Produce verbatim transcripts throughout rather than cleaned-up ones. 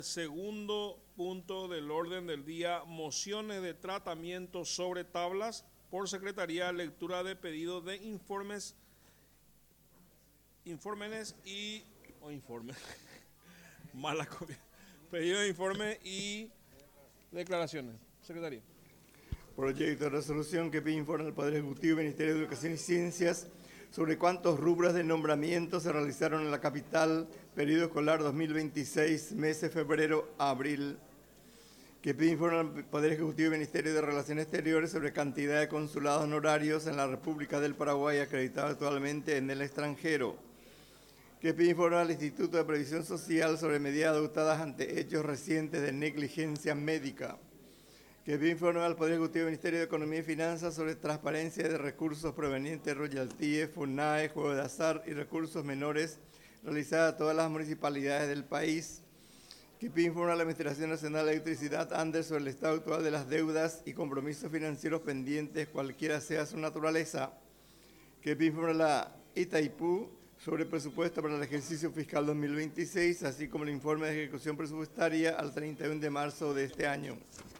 Segundo punto del orden del día, mociones de tratamiento sobre tablas. Por secretaría, lectura de pedidos de informes, informes y, o informes, mala copia, pedido de informe y declaraciones. Secretaría. Proyecto de resolución que pide informe al Poder Ejecutivo y Ministerio de Educación y Ciencias sobre cuántos rubros de nombramiento se realizaron en la capital, periodo escolar dos mil veintiséis, meses febrero a abril. Que pide informe al Poder Ejecutivo y Ministerio de Relaciones Exteriores sobre cantidad de consulados honorarios en la República del Paraguay acreditados actualmente en el extranjero. Que pide informe al Instituto de Previsión Social sobre medidas adoptadas ante hechos recientes de negligencia médica. Que pide informe al Poder Ejecutivo y Ministerio de Economía y Finanzas sobre transparencia de recursos provenientes de royalties, FUNAE, juego de azar y recursos menores realizada a todas las municipalidades del país. Que pide informe a la Administración Nacional de Electricidad ANDES sobre el estado actual de las deudas y compromisos financieros pendientes, cualquiera sea su naturaleza. Que pide informe a la Itaipú sobre presupuesto para el ejercicio fiscal dos mil veintiséis, así como el informe de ejecución presupuestaria al treinta y uno de marzo de este año.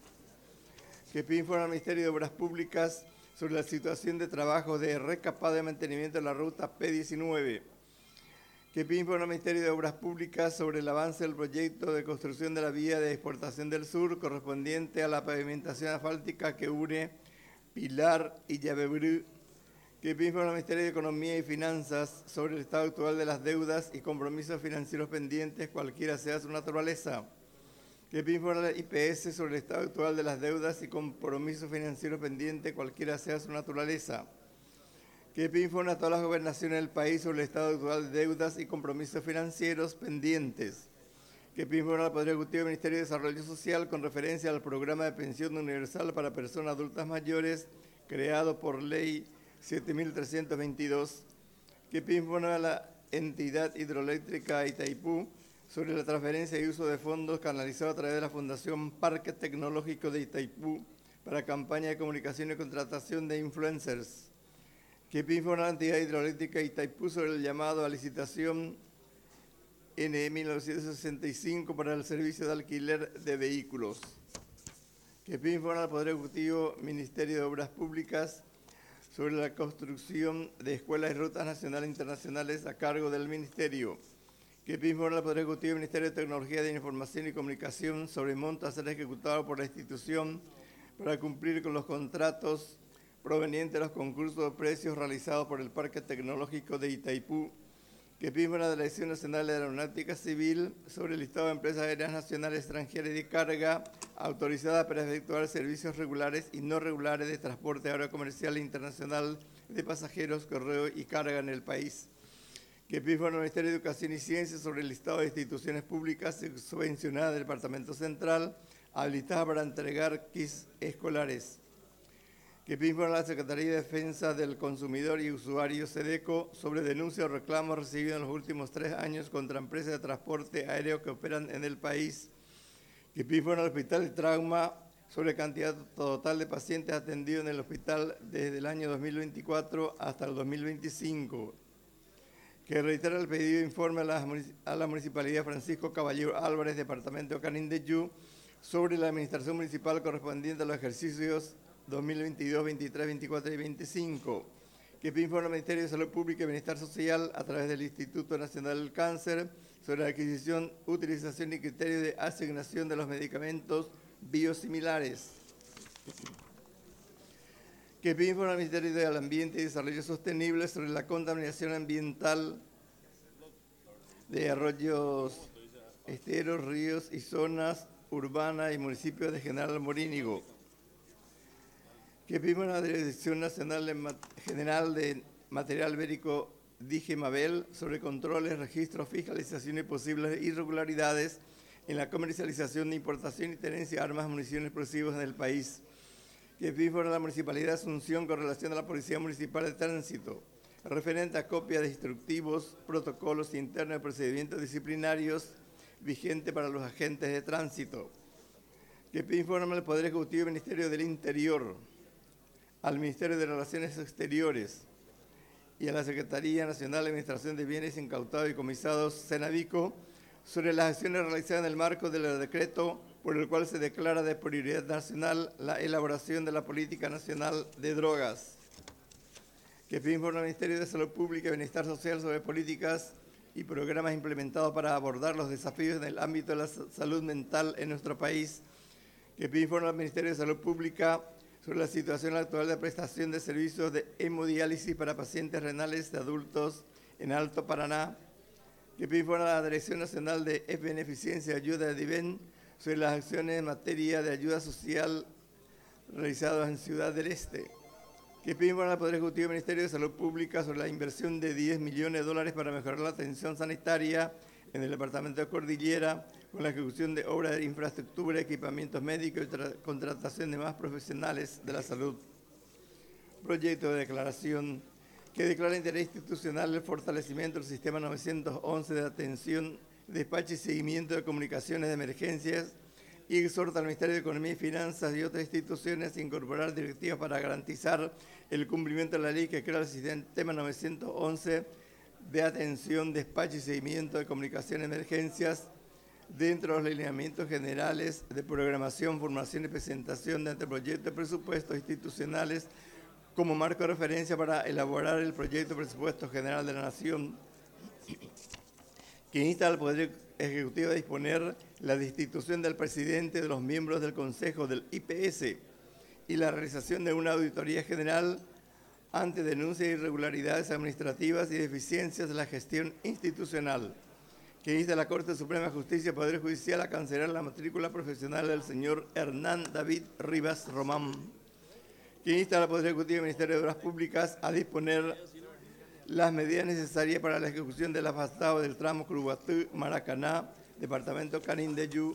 Que pide informe al Ministerio de Obras Públicas sobre la situación de trabajo de recapado de mantenimiento de la ruta P diecinueve. Que pide informe al Ministerio de Obras Públicas sobre el avance del proyecto de construcción de la vía de exportación del sur correspondiente a la pavimentación asfáltica que une Pilar y Llavebrú. Que pide informe al Ministerio de Economía y Finanzas sobre el estado actual de las deudas y compromisos financieros pendientes, cualquiera sea su naturaleza. Que pide informe a la I P S sobre el estado actual de las deudas y compromisos financieros pendientes, cualquiera sea su naturaleza. Que pide informe a todas las gobernaciones del país sobre el estado actual de deudas y compromisos financieros pendientes. Que pide informe al Poder Ejecutivo y Ministerio de Desarrollo Social con referencia al programa de pensión universal para personas adultas mayores creado por Ley siete mil trescientos veintidós. Que pide informe a la entidad hidroeléctrica Itaipú sobre la transferencia y uso de fondos canalizados a través de la Fundación Parque Tecnológico de Itaipú para campaña de comunicación y contratación de influencers. Que pide informe a la entidad hidroeléctrica Itaipú sobre el llamado a licitación N E mil novecientos sesenta y cinco para el servicio de alquiler de vehículos. Que pide informe al Poder Ejecutivo, Ministerio de Obras Públicas sobre la construcción de escuelas y rutas nacionales e internacionales a cargo del Ministerio. Que pide informe al Poder Ejecutivo y Ministerio de Tecnología de Información y Comunicación sobre monto a ser ejecutado por la institución para cumplir con los contratos provenientes de los concursos de precios realizados por el Parque Tecnológico de Itaipú. Que pide informe a la Dirección Nacional de Aeronáutica Civil sobre el listado de empresas aéreas nacionales, extranjeras y de carga autorizadas para efectuar servicios regulares y no regulares de transporte aéreo comercial e internacional de pasajeros, correo y carga en el país. Que pide informe al Ministerio de Educación y Ciencia sobre el listado de instituciones públicas subvencionadas del Departamento Central habilitadas para entregar kits escolares. Que pide informe a la Secretaría de Defensa del Consumidor y Usuario SEDECO sobre denuncias o reclamos recibidos en los últimos tres años contra empresas de transporte aéreo que operan en el país. Que pide informe al Hospital de Trauma sobre cantidad total de pacientes atendidos en el hospital desde el año dos mil veinticuatro hasta el dos mil veinticinco. Que reitera el pedido de informe a la, a la Municipalidad Francisco Caballero Álvarez, Departamento de Canindeyú, sobre la administración municipal correspondiente a los ejercicios dos mil veintidós, veintitrés, veinticuatro y veinticinco. Que pide informe al Ministerio de Salud Pública y Bienestar Social a través del Instituto Nacional del Cáncer sobre la adquisición, utilización y criterio de asignación de los medicamentos biosimilares. Que pide informe al Ministerio del Ambiente y Desarrollo Sostenible sobre la contaminación ambiental de arroyos, esteros, ríos y zonas urbanas y municipios de General Morínigo. Que pide informe a la Dirección Nacional de Ma- General de Material Bélico DIGEMABEL sobre controles, registros, fiscalización y posibles irregularidades en la comercialización, importación y tenencia de armas, municiones y explosivos en el país. Que pide informe a la Municipalidad de Asunción con relación a la Policía Municipal de Tránsito, referente a copia de instructivos, protocolos internos de procedimientos disciplinarios vigentes para los agentes de tránsito. Que pide informe al Poder Ejecutivo y Ministerio del Interior, al Ministerio de Relaciones Exteriores y a la Secretaría Nacional de Administración de Bienes Incautados y Comisados, SENAVICO, sobre las acciones realizadas en el marco del decreto por el cual se declara de prioridad nacional la elaboración de la Política Nacional de Drogas. Que pide informe al Ministerio de Salud Pública y Bienestar Social sobre políticas y programas implementados para abordar los desafíos en el ámbito de la salud mental en nuestro país. Que pide informe al Ministerio de Salud Pública sobre la situación actual de prestación de servicios de hemodiálisis para pacientes renales de adultos en Alto Paraná. Que pide informe a la Dirección Nacional de Beneficencia y Ayuda de DIVEN sobre las acciones en materia de ayuda social realizadas en Ciudad del Este. Que pide informe al Poder Ejecutivo y Ministerio de Salud Pública sobre la inversión de diez millones de dólares para mejorar la atención sanitaria en el departamento de Cordillera, con la ejecución de obras de infraestructura, equipamientos médicos y contratación de más profesionales de la salud. Proyecto de declaración que declara interés institucional el fortalecimiento del sistema novecientos once de atención, despacho y seguimiento de comunicaciones de emergencias y exhorta al Ministerio de Economía y Finanzas y otras instituciones a incorporar directivas para garantizar el cumplimiento de la ley que crea el sistema novecientos once de atención, despacho y seguimiento de comunicaciones de emergencias dentro de los lineamientos generales de programación, formación y presentación de anteproyectos de presupuestos institucionales como marco de referencia para elaborar el proyecto de presupuesto general de la Nación, que insta al Poder Ejecutivo a disponer la destitución del presidente, de los miembros del Consejo del I P S y la realización de una auditoría general ante denuncias de irregularidades administrativas y deficiencias de la gestión institucional, que insta a la Corte Suprema de Justicia y Poder Judicial a cancelar la matrícula profesional del señor Hernán David Rivas Román, que insta al Poder Ejecutivo y Ministerio de Obras Públicas a disponer las medidas necesarias para la ejecución del asfaltado del tramo Curuguatú-Maracaná, departamento Canindeyú,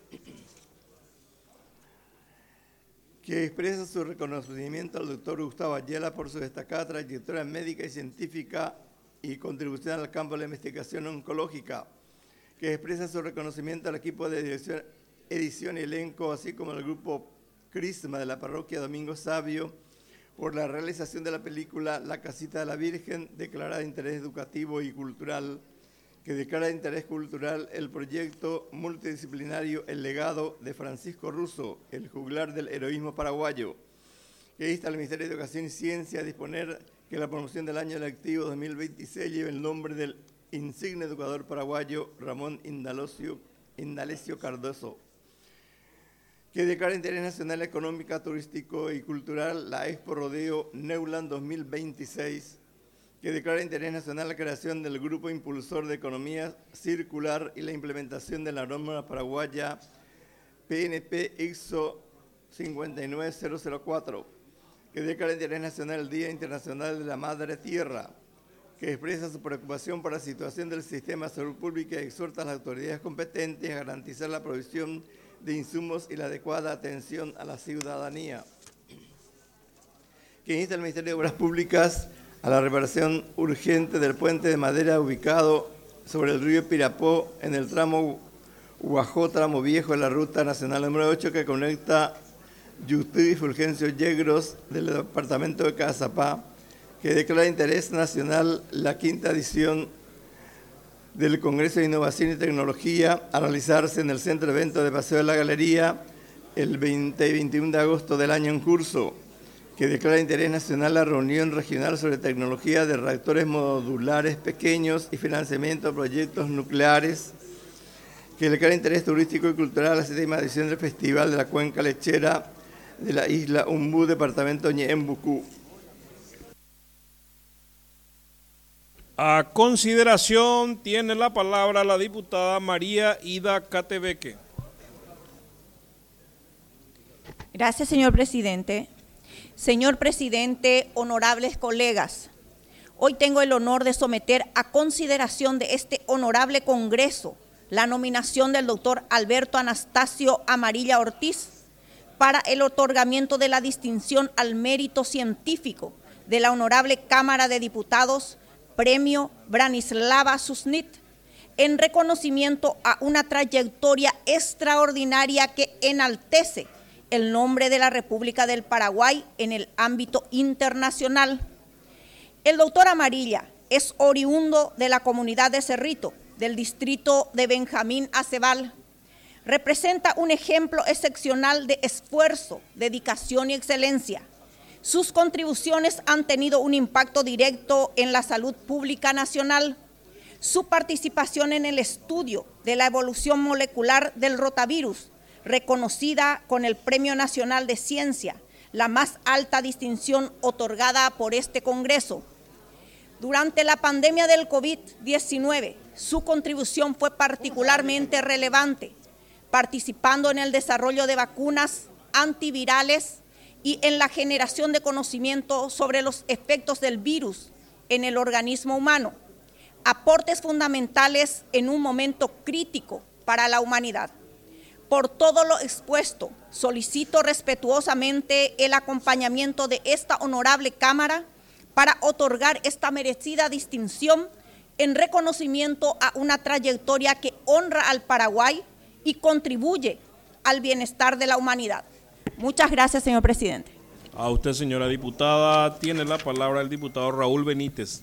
que expresa su reconocimiento al doctor Gustavo Ayala por su destacada trayectoria médica y científica y contribución al campo de la investigación oncológica, que expresa su reconocimiento al equipo de dirección, edición y elenco, así como al grupo Crisma de la parroquia Domingo Sabio, por la realización de la película La Casita de la Virgen, declarada de interés educativo y cultural, que declara de interés cultural el proyecto multidisciplinario El Legado de Francisco Russo, el juglar del heroísmo paraguayo, que insta al Ministerio de Educación y Ciencia a disponer que la promoción del año lectivo dos mil veintiséis lleve el nombre del insigne educador paraguayo Ramón Indalecio, Indalecio Cardoso, que declara interés nacional económica, turístico y cultural la Expo Rodeo Neuland dos mil veintiséis, que declara interés nacional la creación del Grupo Impulsor de Economía Circular y la implementación de la norma paraguaya P N P I S O cinco nueve cero cero cuatro, que declara interés nacional el Día Internacional de la Madre Tierra, que expresa su preocupación por la situación del sistema de salud pública y exhorta a las autoridades competentes a garantizar la provisión de insumos y la adecuada atención a la ciudadanía, que insta al Ministerio de Obras Públicas a la reparación urgente del puente de madera ubicado sobre el río Pirapó en el tramo Guajó, tramo viejo de la Ruta Nacional número ocho que conecta Yutú y Fulgencio Yegros del departamento de Cazapá, que declara interés nacional la quinta edición del Congreso de Innovación y Tecnología a realizarse en el Centro de Eventos de Paseo de la Galería el veinte y veintiuno de agosto del año en curso, que declara interés nacional la reunión regional sobre tecnología de reactores modulares pequeños y financiamiento de proyectos nucleares, que declara interés turístico y cultural a la séptima edición del Festival de la Cuenca Lechera de la isla Umbú, departamento Ñeembucú. A consideración tiene la palabra la diputada María Ida Catebeque. Gracias, señor presidente. Señor presidente, honorables colegas, hoy tengo el honor de someter a consideración de este honorable Congreso la nominación del doctor Alberto Anastasio Amarilla Ortiz para el otorgamiento de la distinción al mérito científico de la Honorable Cámara de Diputados, Premio Branislava Susnit, en reconocimiento a una trayectoria extraordinaria que enaltece el nombre de la República del Paraguay en el ámbito internacional. El doctor Amarilla es oriundo de la comunidad de Cerrito, del distrito de Benjamín Acebal representa un ejemplo excepcional de esfuerzo, dedicación y excelencia. Sus contribuciones han tenido un impacto directo en la salud pública nacional. Su participación en el estudio de la evolución molecular del rotavirus, reconocida con el Premio Nacional de Ciencia, la más alta distinción otorgada por este Congreso. Durante la pandemia del COVID diecinueve, su contribución fue particularmente relevante, participando en el desarrollo de vacunas antivirales y en la generación de conocimiento sobre los efectos del virus en el organismo humano, aportes fundamentales en un momento crítico para la humanidad. Por todo lo expuesto, solicito respetuosamente el acompañamiento de esta honorable Cámara para otorgar esta merecida distinción en reconocimiento a una trayectoria que honra al Paraguay y contribuye al bienestar de la humanidad. Muchas gracias, señor presidente. A usted, señora diputada. Tiene la palabra el diputado Raúl Benítez.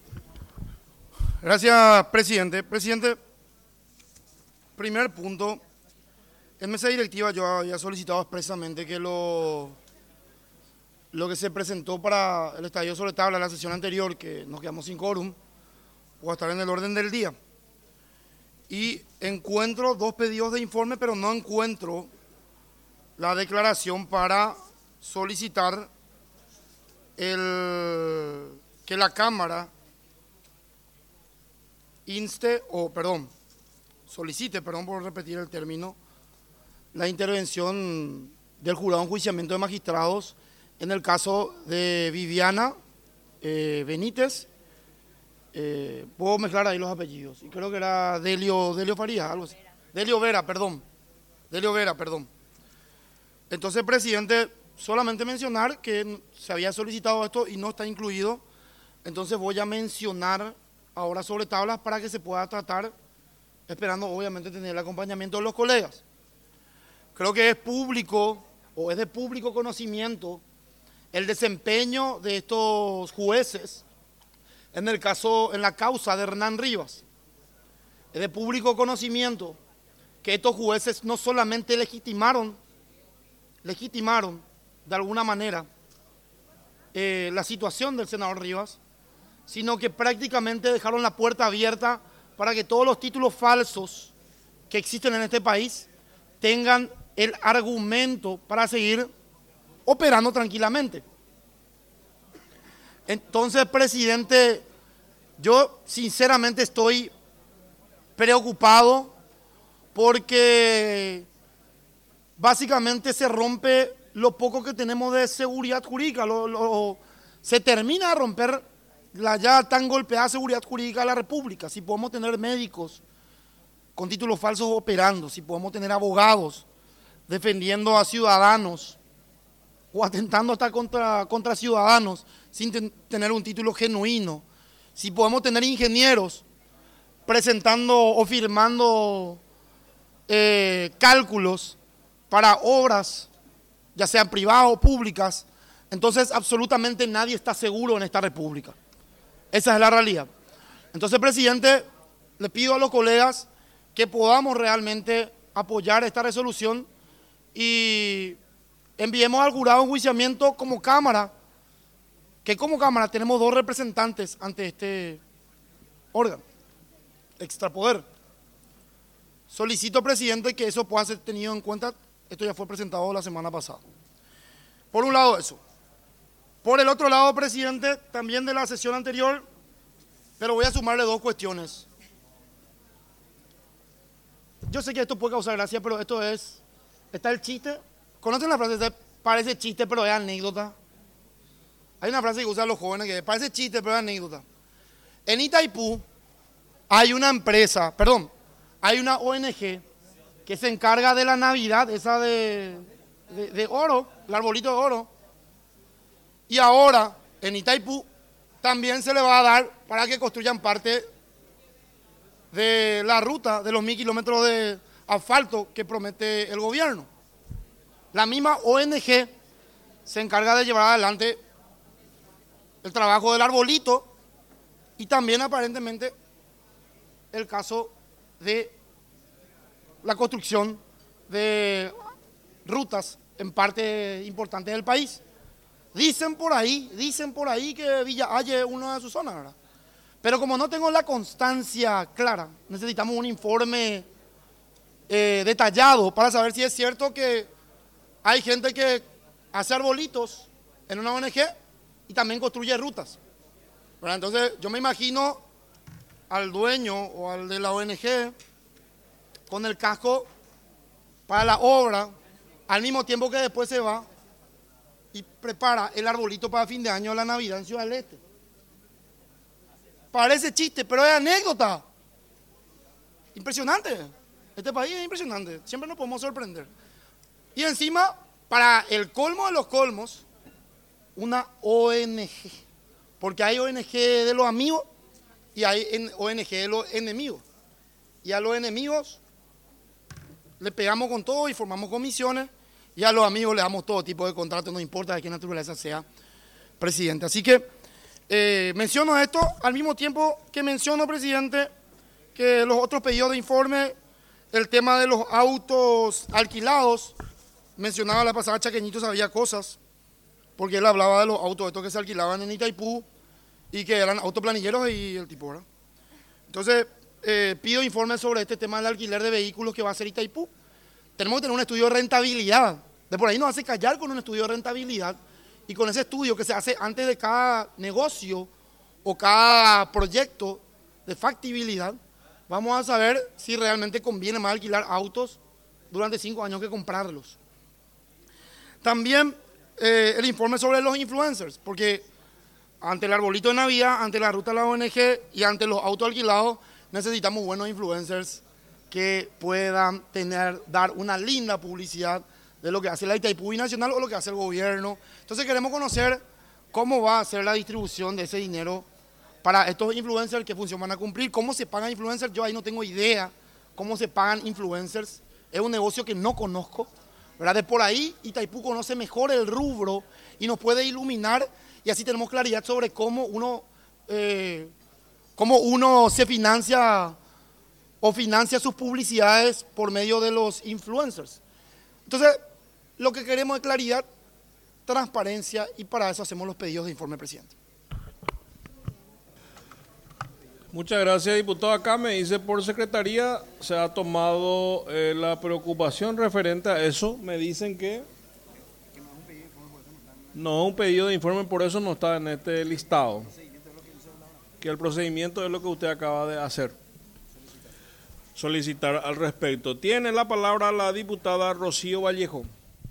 Gracias, presidente. Presidente, primer punto. En mesa directiva yo había solicitado expresamente que lo, lo que se presentó para el estadio sobre tabla en la sesión anterior, que nos quedamos sin quórum, pueda estar en el orden del día. Y encuentro dos pedidos de informe, pero no encuentro la declaración para solicitar el, que la Cámara inste, o perdón, solicite, perdón por repetir el término, la intervención del jurado en enjuiciamiento de magistrados en el caso de Viviana eh, Benítez. Eh, puedo mezclar ahí los apellidos, y creo que era Delio, Delio Farías, algo así. Delio Vera, perdón. Delio Vera, perdón. Entonces, presidente, solamente mencionar que se había solicitado esto y no está incluido. Entonces voy a mencionar ahora sobre tablas para que se pueda tratar, esperando obviamente tener el acompañamiento de los colegas. Creo que es público, o es de público conocimiento, el desempeño de estos jueces en el caso, en la causa de Hernán Rivas. Es de público conocimiento que estos jueces no solamente legitimaron, legitimaron de alguna manera eh, la situación del senador Rivas, sino que prácticamente dejaron la puerta abierta para que todos los títulos falsos que existen en este país tengan el argumento para seguir operando tranquilamente. Entonces, presidente, yo sinceramente estoy preocupado porque básicamente se rompe lo poco que tenemos de seguridad jurídica, lo, lo, se termina de romper la ya tan golpeada seguridad jurídica de la República. Si podemos tener médicos con títulos falsos operando, si podemos tener abogados defendiendo a ciudadanos o atentando hasta contra, contra ciudadanos sin ten, tener un título genuino, si podemos tener ingenieros presentando o firmando eh, cálculos para obras, ya sean privadas o públicas, entonces absolutamente nadie está seguro en esta república. Esa es la realidad. Entonces, presidente, le pido a los colegas que podamos realmente apoyar esta resolución y enviemos al jurado de enjuiciamiento como Cámara, que como Cámara tenemos dos representantes ante este órgano, extrapoder. Solicito, presidente, que eso pueda ser tenido en cuenta. Esto ya fue presentado la semana pasada. Por un lado eso. Por el otro lado, presidente, también de la sesión anterior, pero voy a sumarle dos cuestiones. Yo sé que esto puede causar gracia, pero esto es, está el chiste. ¿Conocen la frase? Parece chiste, pero es anécdota. Hay una frase que usan los jóvenes que parece chiste, pero es anécdota. En Itaipú hay una empresa, perdón, hay una O N G que se encarga de la Navidad, esa de, de, de oro, el arbolito de oro. Y ahora, en Itaipú, también se le va a dar para que construyan parte de la ruta de los mil kilómetros de asfalto que promete el gobierno. La misma O N G se encarga de llevar adelante el trabajo del arbolito y también aparentemente el caso de la construcción de rutas en parte importante del país. Dicen por ahí, dicen por ahí que Villa Halle es una de sus zonas, ¿verdad? Pero como no tengo la constancia clara, necesitamos un informe eh, detallado para saber si es cierto que hay gente que hace arbolitos en una O N G y también construye rutas, ¿verdad? Entonces yo me imagino al dueño o al de la O N G con el casco para la obra, al mismo tiempo que después se va y prepara el arbolito para fin de año de la Navidad en Ciudad del Este. Parece chiste, pero es anécdota. Impresionante. Este país es impresionante. Siempre nos podemos sorprender. Y encima, para el colmo de los colmos, una O N G. Porque hay O N G de los amigos y hay O N G de los enemigos. Y a los enemigos le pegamos con todo y formamos comisiones. Y a los amigos le damos todo tipo de contratos, no importa de qué naturaleza sea presidente. Así que eh, menciono esto al mismo tiempo que menciono, presidente, que los otros pedidos de informe, el tema de los autos alquilados, mencionaba la pasada Chaqueñito sabía cosas, porque él hablaba de los autos estos que se alquilaban en Itaipú y que eran autoplanilleros y el tipo, ¿verdad? Entonces, eh, pido informes sobre este tema del alquiler de vehículos que va a hacer Itaipú. Tenemos que tener un estudio de rentabilidad. De por ahí nos hace callar con un estudio de rentabilidad y con ese estudio que se hace antes de cada negocio o cada proyecto de factibilidad, vamos a saber si realmente conviene más alquilar autos durante cinco años que comprarlos. También eh, el informe sobre los influencers, porque ante el arbolito de Navidad, ante la ruta de la O N G y ante los autos alquilados, necesitamos buenos influencers que puedan tener, dar una linda publicidad de lo que hace la Itaipú Binacional o lo que hace el gobierno. Entonces queremos conocer cómo va a ser la distribución de ese dinero para estos influencers, qué función van a cumplir, cómo se pagan influencers. Yo ahí no tengo idea cómo se pagan influencers, es un negocio que no conozco, ¿verdad? De por ahí Itaipú conoce mejor el rubro y nos puede iluminar y así tenemos claridad sobre cómo uno, eh, cómo uno se financia o financia sus publicidades por medio de los influencers. Entonces, lo que queremos es claridad, transparencia y para eso hacemos los pedidos de informe, presidente. Muchas gracias, diputado. Acá me dice por secretaría se ha tomado eh, la preocupación referente a eso. Me dicen que no es un pedido de informe, por eso no está en este listado. Que el procedimiento es lo que usted acaba de hacer. Solicitar al respecto. Tiene la palabra la diputada Rocío Vallejo.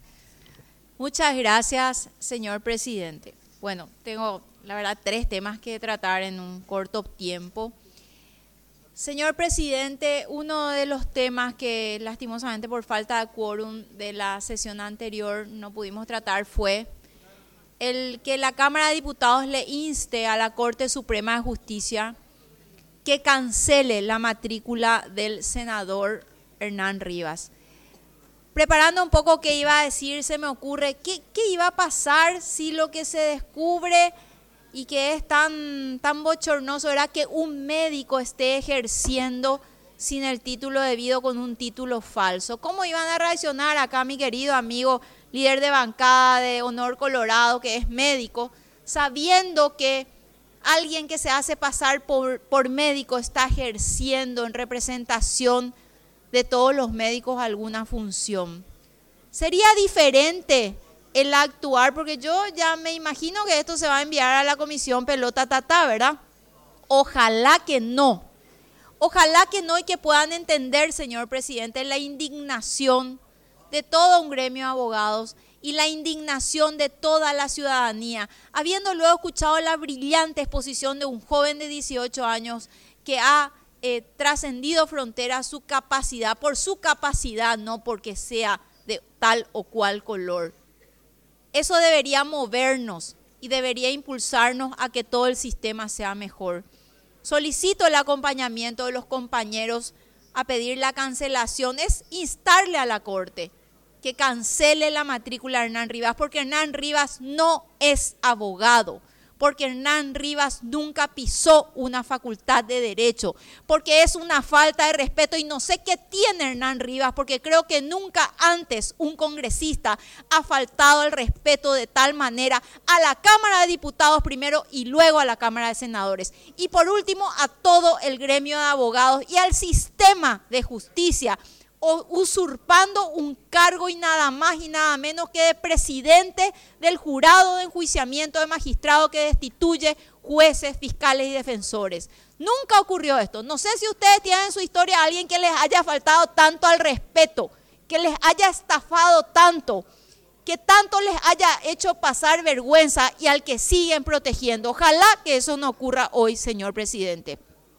Muchas gracias, señor presidente. Bueno, tengo, la verdad, tres temas que tratar en un corto tiempo. Señor presidente, uno de los temas que lastimosamente por falta de quórum de la sesión anterior no pudimos tratar fue el que la Cámara de Diputados le inste a la Corte Suprema de Justicia que cancele la matrícula del senador Hernán Rivas. Preparando un poco qué iba a decir, se me ocurre, ¿qué, qué iba a pasar si lo que se descubre y que es tan, tan bochornoso era que un médico esté ejerciendo sin el título debido con un título falso? ¿Cómo iban a reaccionar acá mi querido amigo, líder de bancada de Honor Colorado, que es médico, sabiendo que alguien que se hace pasar por, por médico está ejerciendo en representación de todos los médicos alguna función? Sería diferente el actuar, porque yo ya me imagino que esto se va a enviar a la comisión pelota tata, ¿verdad? Ojalá que no. Ojalá que no y que puedan entender, señor presidente, la indignación de todo un gremio de abogados y la indignación de toda la ciudadanía, habiendo luego escuchado la brillante exposición de un joven de dieciocho años que ha eh, trascendido fronteras su capacidad, por su capacidad, no porque sea de tal o cual color. Eso debería movernos y debería impulsarnos a que todo el sistema sea mejor. Solicito el acompañamiento de los compañeros a pedir la cancelación, es instarle a la Corte que cancele la matrícula de Hernán Rivas, porque Hernán Rivas no es abogado, porque Hernán Rivas nunca pisó una facultad de Derecho, porque es una falta de respeto y no sé qué tiene Hernán Rivas, porque creo que nunca antes un congresista ha faltado el respeto de tal manera a la Cámara de Diputados primero y luego a la Cámara de Senadores. Y por último, a todo el gremio de abogados y al sistema de justicia, usurpando un cargo y nada más y nada menos que de presidente del jurado de enjuiciamiento de magistrado que destituye jueces, fiscales y defensores. Nunca ocurrió esto. No sé si ustedes tienen en su historia a alguien que les haya faltado tanto al respeto, que les haya estafado tanto, que tanto les haya hecho pasar vergüenza y al que siguen protegiendo. Ojalá que eso no ocurra hoy, señor presidente.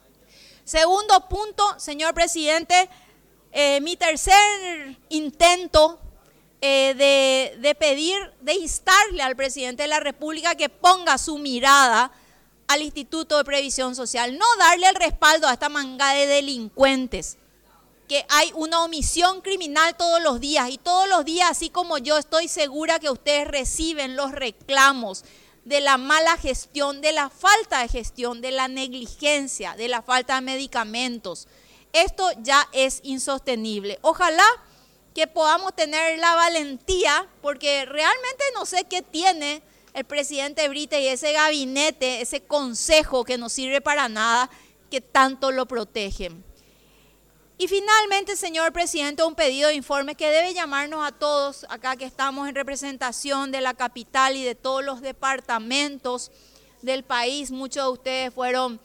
Segundo punto, señor presidente, Eh, mi tercer intento eh, de, de pedir, de instarle al presidente de la República que ponga su mirada al Instituto de Previsión Social, no darle el respaldo a esta manga de delincuentes, que hay una omisión criminal todos los días y todos los días, así como yo, estoy segura que ustedes reciben los reclamos de la mala gestión, de la falta de gestión, de la negligencia, de la falta de medicamentos. Esto ya es insostenible. Ojalá que podamos tener la valentía, porque realmente no sé qué tiene el presidente Brite y ese gabinete, ese consejo que no sirve para nada, que tanto lo protegen. Y finalmente, señor presidente, un pedido de informe que debe llamarnos a todos, acá que estamos en representación de la capital y de todos los departamentos del país. Muchos de ustedes fueron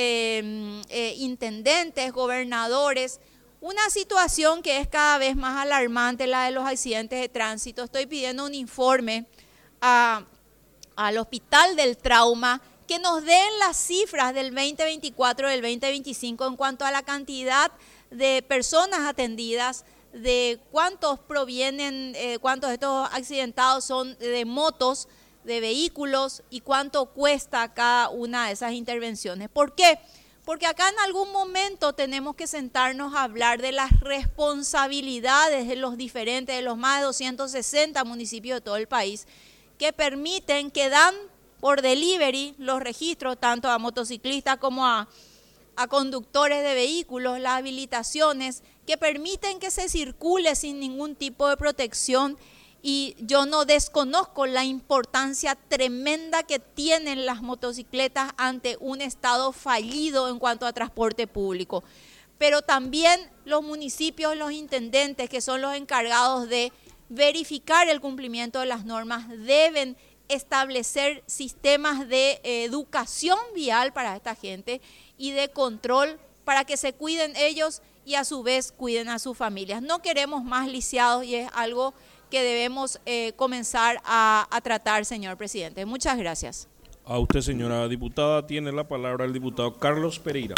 Eh, eh, intendentes, gobernadores, una situación que es cada vez más alarmante, la de los accidentes de tránsito. Estoy pidiendo un informe a, al Hospital del Trauma que nos den las cifras del veinte veinticuatro y del veinte veinticinco en cuanto a la cantidad de personas atendidas, de cuántos provienen, eh, cuántos de estos accidentados son de motos, de vehículos y cuánto cuesta cada una de esas intervenciones. ¿Por qué? Porque acá en algún momento tenemos que sentarnos a hablar de las responsabilidades de los diferentes, de los más de doscientos sesenta municipios de todo el país, que permiten, que dan por delivery los registros tanto a motociclistas como a, a conductores de vehículos, las habilitaciones, que permiten que se circule sin ningún tipo de protección. Y yo no desconozco la importancia tremenda que tienen las motocicletas ante un estado fallido en cuanto a transporte público. Pero también los municipios, los intendentes, que son los encargados de verificar el cumplimiento de las normas, deben establecer sistemas de educación vial para esta gente y de control para que se cuiden ellos y a su vez cuiden a sus familias. No queremos más lisiados y es algo que debemos eh, comenzar a, a tratar, señor presidente. Muchas gracias. A usted, señora diputada, tiene la palabra el diputado Carlos Pereira.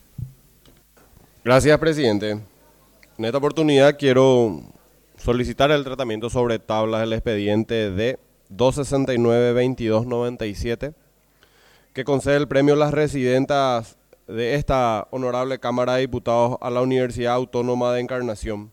Gracias, presidente. En esta oportunidad quiero solicitar el tratamiento sobre tablas del expediente de doscientos sesenta y nueve, veintidós noventa y siete, que concede el premio a las residentas de esta honorable Cámara de Diputados a la Universidad Autónoma de Encarnación,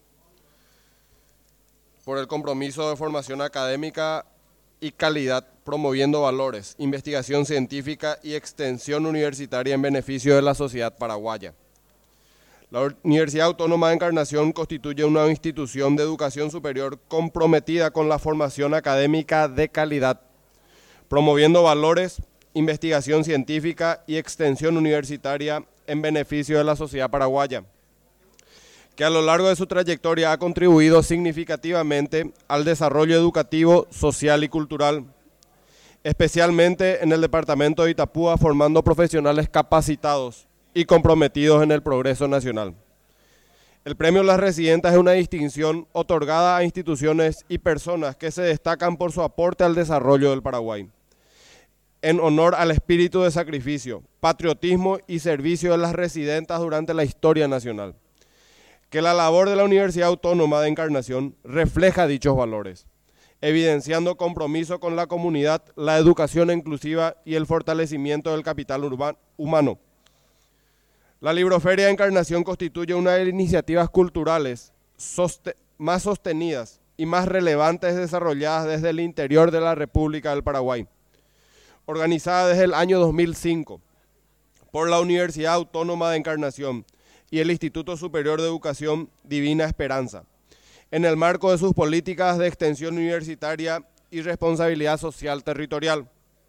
por el compromiso de formación académica y calidad, promoviendo valores, investigación científica y extensión universitaria en beneficio de la sociedad paraguaya. La Universidad Autónoma de Encarnación constituye una institución de educación superior comprometida con la formación académica de calidad, promoviendo valores, investigación científica y extensión universitaria en beneficio de la sociedad paraguaya, que a lo largo de su trayectoria ha contribuido significativamente al desarrollo educativo, social y cultural, especialmente en el departamento de Itapúa, formando profesionales capacitados y comprometidos en el progreso nacional. El premio Las Residentas es una distinción otorgada a instituciones y personas que se destacan por su aporte al desarrollo del Paraguay, en honor al espíritu de sacrificio, patriotismo y servicio de las residentas durante la historia nacional. Que la labor de la Universidad Autónoma de Encarnación refleja dichos valores, evidenciando compromiso con la comunidad, la educación inclusiva y el fortalecimiento del capital urbano, humano. La Libroferia de Encarnación constituye una de las iniciativas culturales soste- más sostenidas y más relevantes desarrolladas desde el interior de la República del Paraguay. organizada desde el año dos mil cinco por la Universidad Autónoma de Encarnación y el Instituto Superior de Educación Divina Esperanza, en el marco de sus políticas de extensión universitaria y responsabilidad social territorial.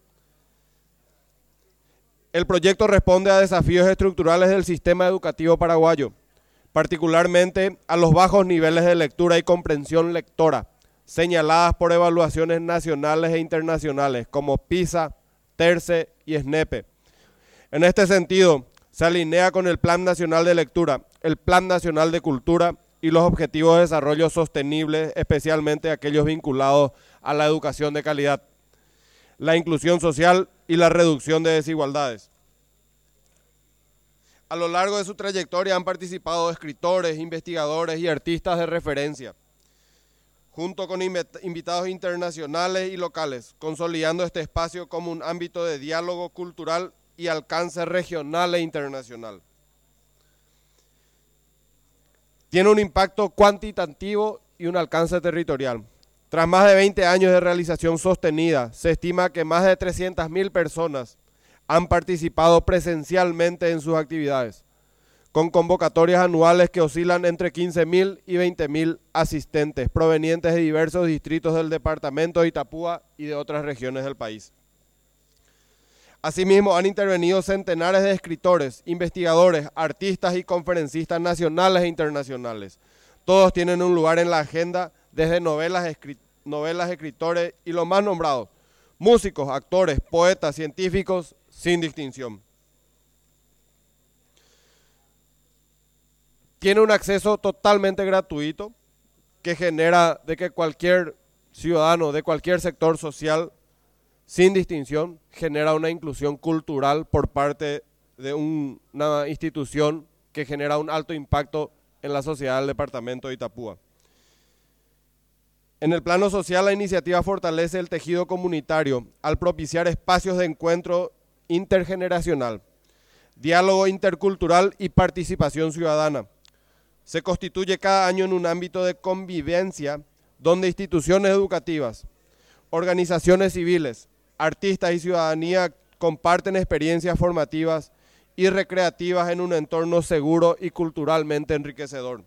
El proyecto responde a desafíos estructurales del sistema educativo paraguayo, particularmente a los bajos niveles de lectura y comprensión lectora, señaladas por evaluaciones nacionales e internacionales como PISA, TERCE y SNEPE. En este sentido, se alinea con el Plan Nacional de Lectura, el Plan Nacional de Cultura y los Objetivos de Desarrollo Sostenible, especialmente aquellos vinculados a la educación de calidad, la inclusión social y la reducción de desigualdades. A lo largo de su trayectoria han participado escritores, investigadores y artistas de referencia, junto con invitados internacionales y locales, consolidando este espacio como un ámbito de diálogo cultural y alcance regional e internacional. Tiene un impacto cuantitativo y un alcance territorial. Tras más de veinte años de realización sostenida, se estima que más de trescientas mil personas han participado presencialmente en sus actividades, con convocatorias anuales que oscilan entre quince mil y veinte mil asistentes, provenientes de diversos distritos del departamento de Itapúa y de otras regiones del país. Asimismo, han intervenido centenares de escritores, investigadores, artistas y conferencistas nacionales e internacionales. Todos tienen un lugar en la agenda, desde novelas, escrit novelas escritores y los más nombrados, músicos, actores, poetas, científicos, sin distinción. Tiene un acceso totalmente gratuito que genera de que cualquier ciudadano de cualquier sector social, sin distinción, genera una inclusión cultural por parte de un, una institución que genera un alto impacto en la sociedad del departamento de Itapúa. En el plano social, la iniciativa fortalece el tejido comunitario al propiciar espacios de encuentro intergeneracional, diálogo intercultural y participación ciudadana. Se constituye cada año en un ámbito de convivencia donde instituciones educativas, organizaciones civiles, artistas y ciudadanía comparten experiencias formativas y recreativas en un entorno seguro y culturalmente enriquecedor.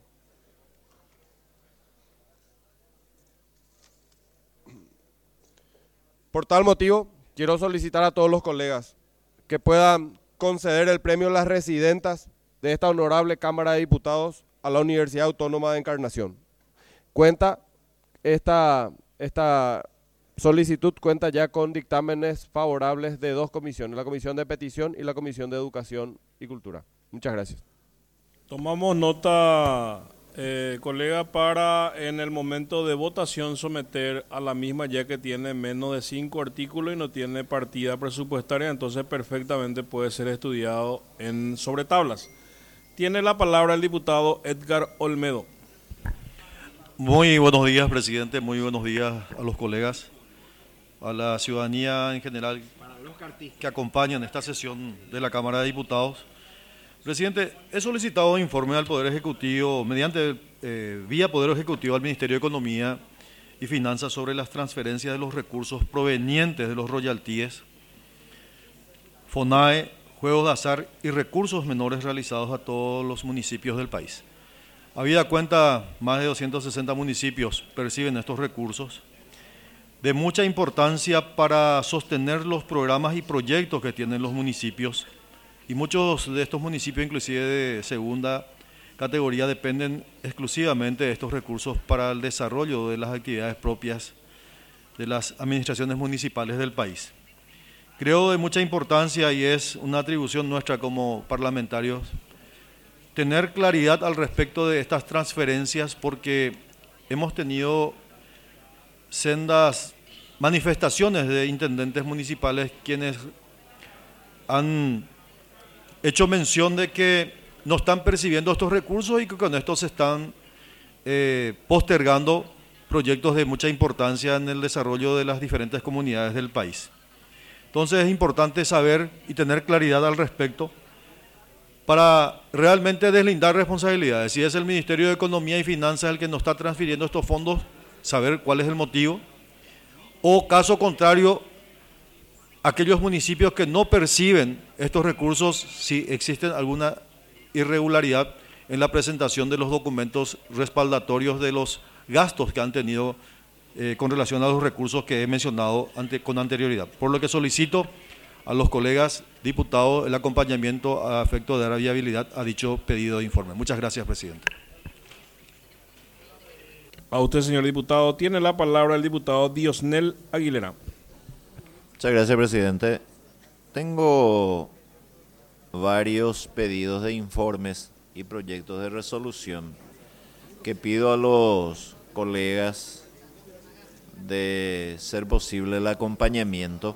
Por tal motivo, quiero solicitar a todos los colegas que puedan conceder el premio a las residentas de esta honorable Cámara de Diputados a la Universidad Autónoma de Encarnación. Cuenta esta, esta solicitud cuenta ya con dictámenes favorables de dos comisiones, la Comisión de Petición y la Comisión de Educación y Cultura. Muchas gracias. Tomamos nota, eh, colega, para en el momento de votación someter a la misma, ya que tiene menos de cinco artículos y no tiene partida presupuestaria, entonces perfectamente puede ser estudiado en sobre tablas. Tiene la palabra el diputado Edgar Olmedo. Muy buenos días, presidente. Muy buenos días a los colegas, a la ciudadanía en general que acompañan esta sesión de la Cámara de Diputados. Presidente, he solicitado informe al Poder Ejecutivo, mediante eh, vía Poder Ejecutivo al Ministerio de Economía y Finanzas sobre las transferencias de los recursos provenientes de los royalties, FONAE, juegos de azar y recursos menores realizados a todos los municipios del país. Habida cuenta, más de doscientos sesenta municipios perciben estos recursos, de mucha importancia para sostener los programas y proyectos que tienen los municipios, y muchos de estos municipios, inclusive de segunda categoría, dependen exclusivamente de estos recursos para el desarrollo de las actividades propias de las administraciones municipales del país. Creo de mucha importancia, y es una atribución nuestra como parlamentarios, tener claridad al respecto de estas transferencias, porque hemos tenido sendas manifestaciones de intendentes municipales quienes han hecho mención de que no están percibiendo estos recursos y que con esto se están eh, postergando proyectos de mucha importancia en el desarrollo de las diferentes comunidades del país. Entonces es importante saber y tener claridad al respecto para realmente deslindar responsabilidades. Si es el Ministerio de Economía y Finanzas el que nos está transfiriendo estos fondos, saber cuál es el motivo, o caso contrario, aquellos municipios que no perciben estos recursos si existen alguna irregularidad en la presentación de los documentos respaldatorios de los gastos que han tenido eh, con relación a los recursos que he mencionado ante, con anterioridad. Por lo que solicito a los colegas diputados el acompañamiento a efecto de dar viabilidad a dicho pedido de informe. Muchas gracias, presidente. A usted, señor diputado. Tiene la palabra el diputado Diosnel Aguilera. Muchas gracias, presidente. Tengo varios pedidos de informes y proyectos de resolución que pido a los colegas de ser posible el acompañamiento.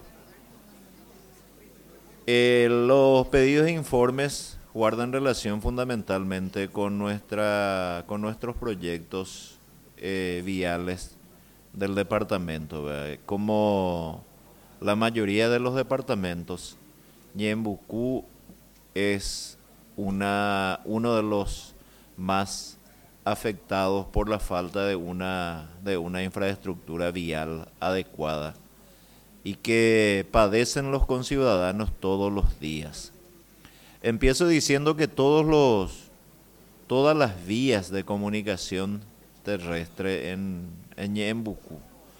Eh, los pedidos de informes guardan relación fundamentalmente con, nuestra, con nuestros proyectos eh, viales del departamento, ¿verdad? Como la mayoría de los departamentos, Ñembucú es una, uno de los más afectados por la falta de una, de una infraestructura vial adecuada y que padecen los conciudadanos todos los días. Empiezo diciendo que todos los, todas las vías de comunicación terrestre en, en Ñembucú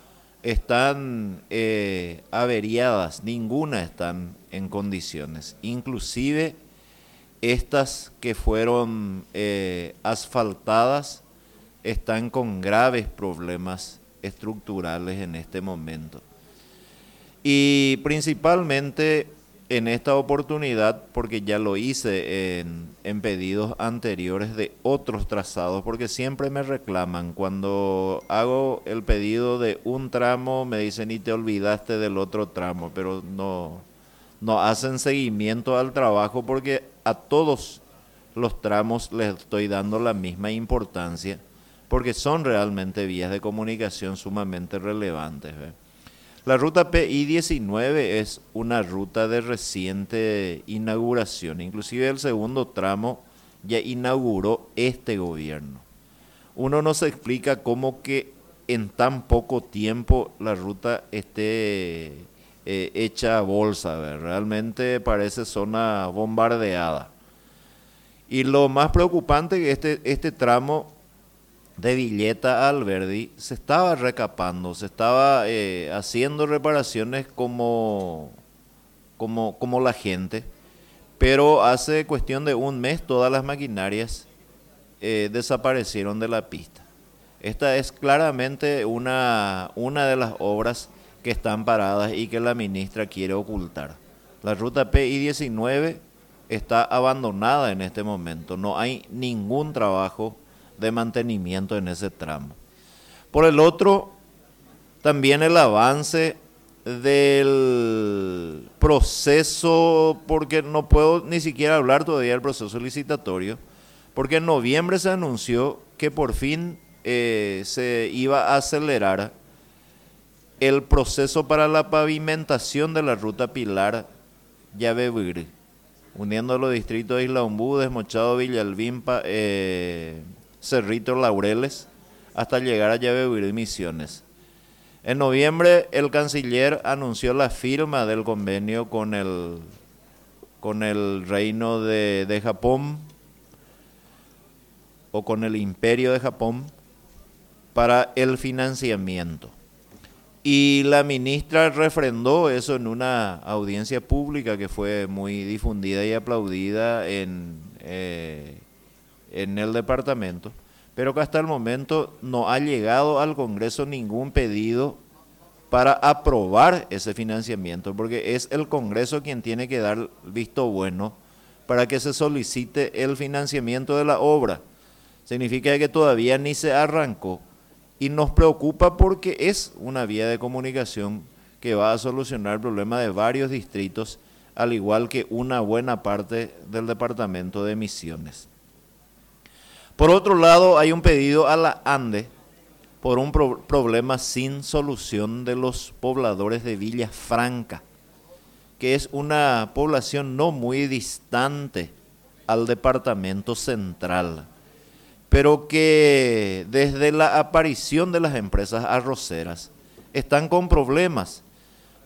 están eh, averiadas, ninguna están en condiciones, inclusive estas que fueron eh, asfaltadas están con graves problemas estructurales en este momento. Y principalmente en esta oportunidad, porque ya lo hice en, en pedidos anteriores de otros trazados, porque siempre me reclaman, cuando hago el pedido de un tramo, me dicen y te olvidaste del otro tramo, pero no, no hacen seguimiento al trabajo porque a todos los tramos les estoy dando la misma importancia, porque son realmente vías de comunicación sumamente relevantes, ¿ve? La ruta P I diecinueve es una ruta de reciente inauguración, inclusive el segundo tramo ya inauguró este gobierno. Uno no se explica cómo que en tan poco tiempo la ruta esté eh, hecha a bolsa, ¿verdad? Realmente parece zona bombardeada. Y lo más preocupante es que este, este tramo de Villeta a Alberdi se estaba recapando, se estaba eh, haciendo reparaciones como, como, como la gente, pero hace cuestión de un mes todas las maquinarias eh, desaparecieron de la pista. Esta es claramente una, una de las obras que están paradas y que la ministra quiere ocultar. La ruta P I diecinueve está abandonada en este momento, no hay ningún trabajo de mantenimiento en ese tramo. Por el otro, también el avance del proceso, porque no puedo ni siquiera hablar todavía del proceso licitatorio, porque en noviembre se anunció que por fin eh, se iba a acelerar el proceso para la pavimentación de la ruta Pilar Llave-Vigri, uniendo los distritos de Isla Ombú, Desmochado, Villalbín, eh, Cerrito, Laureles, hasta llegar a Llave-Vigri y Misiones. En noviembre el canciller anunció la firma del convenio con el, con el Reino de, de Japón o con el Imperio de Japón para el financiamiento. Y la ministra refrendó eso en una audiencia pública que fue muy difundida y aplaudida en, eh, en el departamento, pero que hasta el momento no ha llegado al Congreso ningún pedido para aprobar ese financiamiento, porque es el Congreso quien tiene que dar visto bueno para que se solicite el financiamiento de la obra. Significa que todavía ni se arrancó y nos preocupa porque es una vía de comunicación que va a solucionar el problema de varios distritos, al igual que una buena parte del departamento de Misiones. Por otro lado, hay un pedido a la ANDE por un pro problema sin solución de los pobladores de Villa Franca, que es una población no muy distante al departamento central, pero que desde la aparición de las empresas arroceras están con problemas,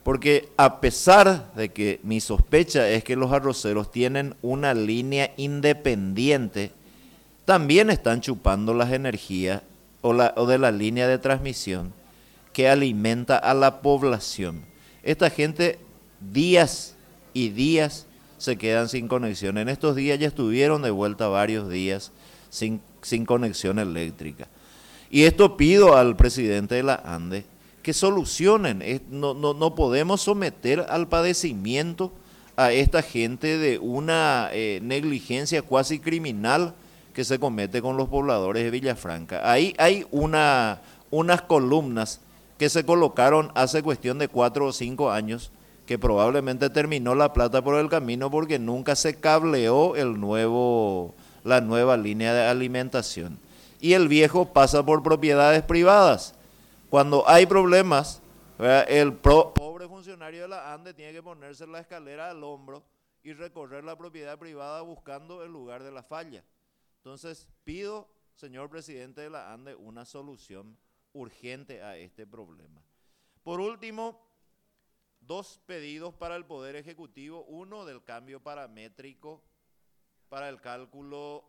Porque a pesar de que mi sospecha es que los arroceros tienen una línea independiente, también están chupando las energías o, la, o de la línea de transmisión que alimenta a la población. Esta gente días y días se quedan sin conexión. En estos días ya estuvieron de vuelta varios días sin, sin conexión eléctrica. Y esto pido al presidente de la ANDE que solucionen. No, no, no podemos someter al padecimiento a esta gente de una eh, negligencia cuasi criminal que se comete con los pobladores de Villafranca. Ahí hay una, unas columnas que se colocaron hace cuestión de cuatro o cinco años, que probablemente terminó la plata por el camino porque nunca se cableó el nuevo, la nueva línea de alimentación. Y el viejo pasa por propiedades privadas. Cuando hay problemas, ¿verdad?, el pro, pobre funcionario de la ANDE tiene que ponerse la escalera al hombro y recorrer la propiedad privada buscando el lugar de la falla. Entonces, pido, señor presidente de la ANDE, una solución urgente a este problema. Por último, dos pedidos para el Poder Ejecutivo. Uno del cambio paramétrico para el cálculo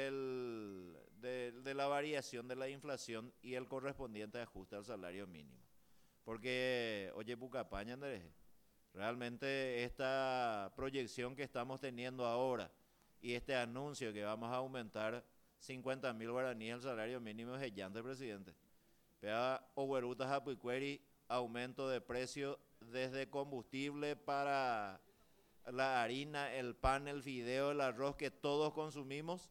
del, de, de la variación de la inflación y el correspondiente ajuste al salario mínimo. Porque, oye, Pucapaña, Andrés, realmente esta proyección que estamos teniendo ahora y este anuncio que vamos a aumentar cincuenta mil guaraníes el salario mínimo es llante, presidente. Pea Oguerutas Apuicueri, aumento de precio desde combustible para la harina, el pan, el fideo, el arroz que todos consumimos,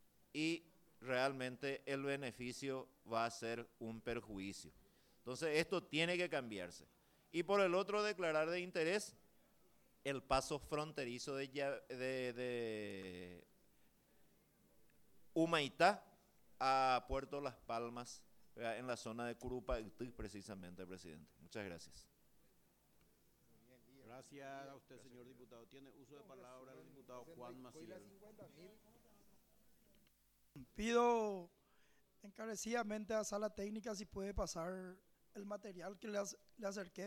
y realmente el beneficio va a ser un perjuicio. Entonces esto tiene que cambiarse. Y por el otro, declarar de interés el paso fronterizo de, de, de Humaitá a Puerto Las Palmas, en la zona de Curupaytí, precisamente, presidente. Muchas gracias. Gracias a usted, señor diputado. Tiene uso de palabra el diputado Juan Maciel. Pido encarecidamente a Sala Técnica si puede pasar el material que le, le acerqué.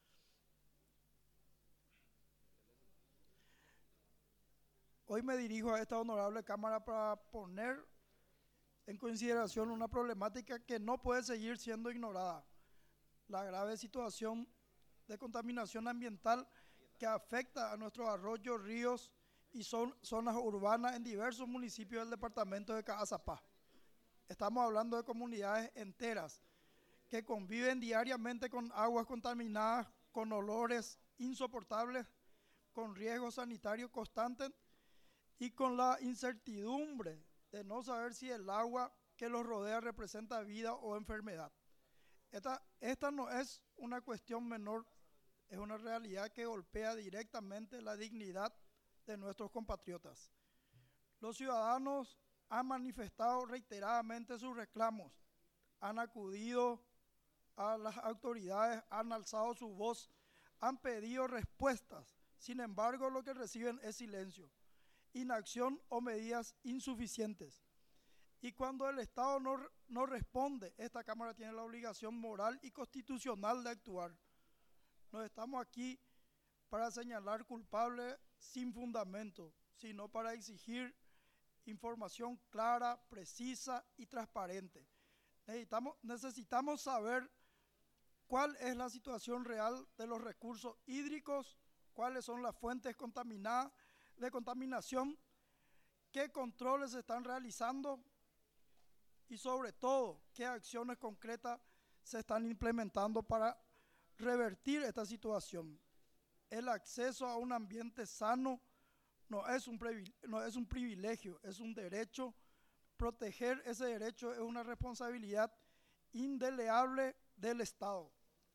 Hoy me dirijo a esta honorable Cámara para poner en consideración una problemática que no puede seguir siendo ignorada: la grave situación de contaminación ambiental que afecta a nuestros arroyos, ríos y son, zonas urbanas en diversos municipios del departamento de Caazapá. Estamos hablando de comunidades enteras que conviven diariamente con aguas contaminadas, con olores insoportables, con riesgos sanitarios constantes y con la incertidumbre de no saber si el agua que los rodea representa vida o enfermedad. Esta, esta no es una cuestión menor, es una realidad que golpea directamente la dignidad de nuestros compatriotas. Los ciudadanos han manifestado reiteradamente sus reclamos, han acudido a las autoridades, han alzado su voz, han pedido respuestas. Sin embargo, lo que reciben es silencio, inacción o medidas insuficientes. Y cuando el Estado no, no responde, esta Cámara tiene la obligación moral y constitucional de actuar. No estamos aquí para señalar culpables sin fundamento, sino para exigir información clara, precisa y transparente. Necesitamos, necesitamos saber cuál es la situación real de los recursos hídricos, cuáles son las fuentes contaminadas, de contaminación, qué controles se están realizando y sobre todo qué acciones concretas se están implementando para revertir esta situación. El acceso a un ambiente sano no es un, no es un privilegio, es un derecho. Proteger ese derecho es una responsabilidad indeleable del Estado.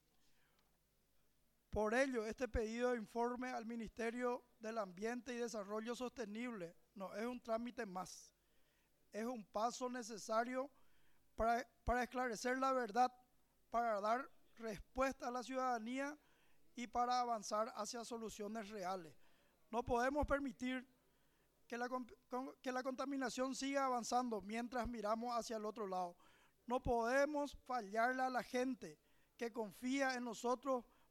Por ello, este pedido de informe al Ministerio del Ambiente y Desarrollo Sostenible no es un trámite más, es un paso necesario para, para esclarecer la verdad, para dar respuesta a la ciudadanía y para avanzar hacia soluciones reales. No podemos permitir que la, que la contaminación siga avanzando mientras miramos hacia el otro lado. No podemos fallarle a la gente que confía en nosotros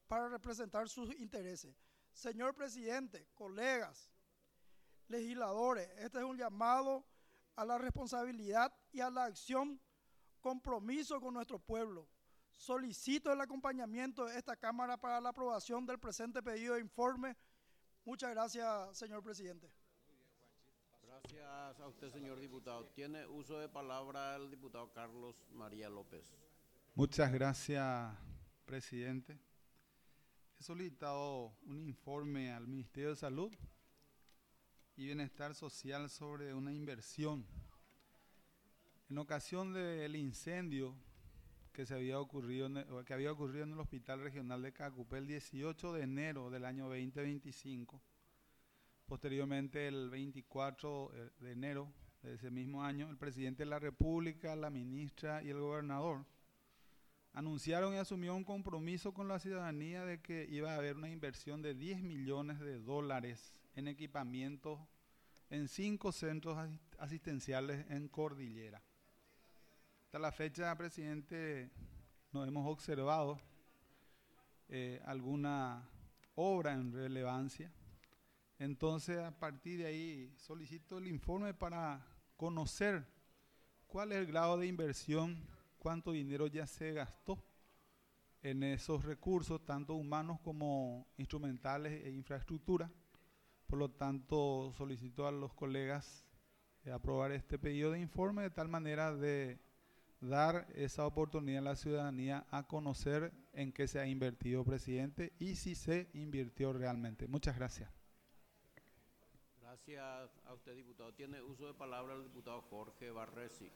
para representar sus intereses. Señor presidente, colegas, legisladores, este es un llamado a la responsabilidad y a la acción, compromiso con nuestro pueblo. Solicito el acompañamiento de esta Cámara para la aprobación del presente pedido de informe. Muchas gracias, señor presidente. Gracias a usted, señor diputado. Tiene uso de palabra el diputado Carlos María López. Muchas gracias, presidente. He solicitado un informe al Ministerio de Salud y Bienestar Social sobre una inversión. En ocasión del incendio que, se había ocurrido en el, que había ocurrido en el Hospital Regional de Cacupé el dieciocho de enero del año veinte veinticinco, posteriormente el veinticuatro de enero de ese mismo año, el presidente de la República, la ministra y el gobernador anunciaron y asumió un compromiso con la ciudadanía de que iba a haber una inversión de diez millones de dólares en equipamientos en cinco centros asistenciales en Cordillera. Hasta la fecha, presidente, no hemos observado eh, alguna obra en relevancia. Entonces, a partir de ahí, solicito el informe para conocer cuál es el grado de inversión, cuánto dinero ya se gastó en esos recursos, tanto humanos como instrumentales e infraestructura. Por lo tanto, solicito a los colegas eh, aprobar este pedido de informe de tal manera de dar esa oportunidad a la ciudadanía a conocer en qué se ha invertido, presidente, y si se invirtió realmente. Muchas gracias. Gracias a usted, diputado. Tiene uso de palabra el diputado Jorge Barresi.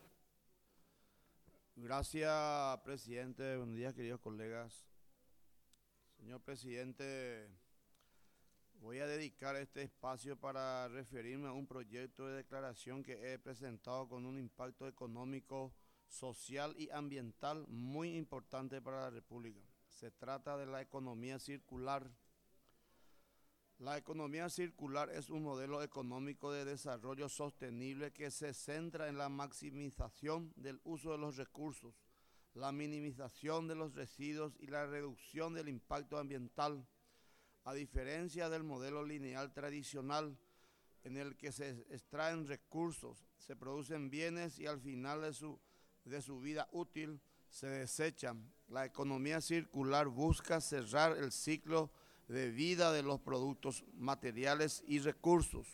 Gracias, presidente. Buenos días, queridos colegas. Señor presidente, voy a dedicar este espacio para referirme a un proyecto de declaración que he presentado con un impacto económico, social y ambiental muy importante para la República. Se trata de la economía circular. La economía circular es un modelo económico de desarrollo sostenible que se centra en la maximización del uso de los recursos, la minimización de los residuos y la reducción del impacto ambiental, a diferencia del modelo lineal tradicional en el que se extraen recursos, se producen bienes y al final de su, de su vida útil se desechan. La economía circular busca cerrar el ciclo de vida de los productos materiales y recursos.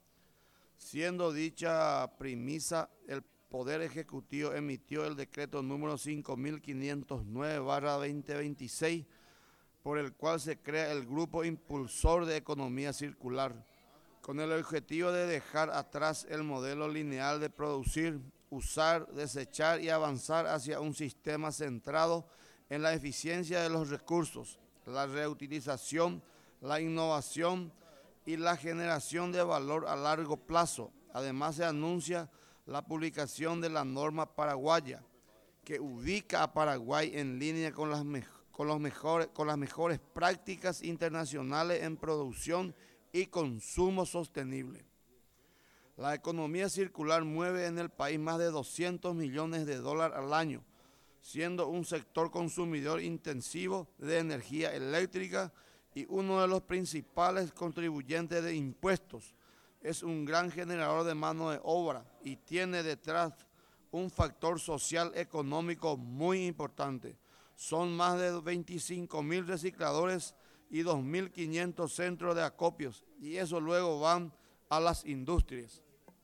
Siendo dicha premisa, el Poder Ejecutivo emitió el decreto número cinco mil quinientos nueve barra veinte veintiséis, por el cual se crea el Grupo Impulsor de Economía Circular, con el objetivo de dejar atrás el modelo lineal de producir, usar, desechar y avanzar hacia un sistema centrado en la eficiencia de los recursos, la reutilización, la innovación y la generación de valor a largo plazo. Además, se anuncia la publicación de la norma paraguaya, que ubica a Paraguay en línea con las, me con los mejores, con las mejores prácticas internacionales en producción y consumo sostenible. La economía circular mueve en el país más de doscientos millones de dólares al año, siendo un sector consumidor intensivo de energía eléctrica y uno de los principales contribuyentes de impuestos. Es un gran generador de mano de obra y tiene detrás un factor social económico muy importante. Son más de veinticinco mil recicladores y dos mil quinientos centros de acopios, y eso luego van a las industrias.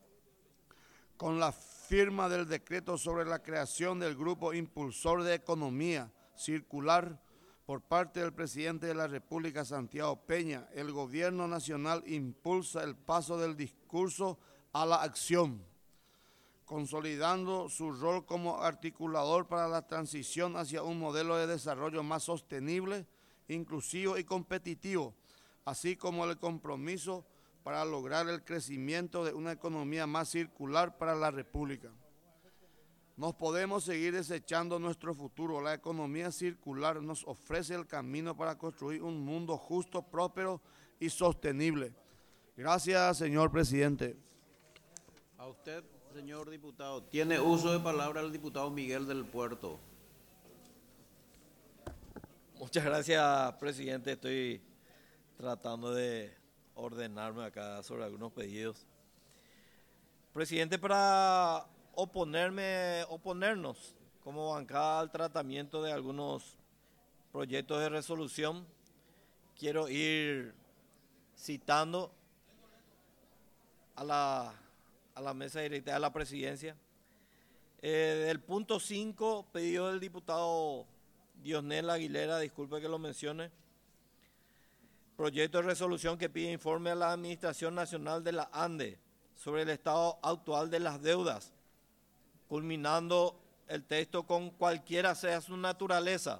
Con la firma del decreto sobre la creación del Grupo Impulsor de Economía Circular por parte del presidente de la República, Santiago Peña, el gobierno nacional impulsa el paso del discurso a la acción, consolidando su rol como articulador para la transición hacia un modelo de desarrollo más sostenible, inclusivo y competitivo, así como el compromiso para lograr el crecimiento de una economía más circular para la República. Nos podemos seguir desechando nuestro futuro. La economía circular nos ofrece el camino para construir un mundo justo, próspero y sostenible. Gracias, señor presidente. A usted, señor diputado. Tiene uso de palabra el diputado Miguel del Puerto. Muchas gracias, presidente. Estoy tratando de ordenarme acá sobre algunos pedidos. Presidente, para oponerme, oponernos como bancada al tratamiento de algunos proyectos de resolución, quiero ir citando a la, a la mesa directiva de la presidencia. Eh, del punto cinco, pedido del diputado Diosnel Aguilera, disculpe que lo mencione, proyecto de resolución que pide informe a la Administración Nacional de la ANDE sobre el estado actual de las deudas, culminando el texto con cualquiera sea su naturaleza.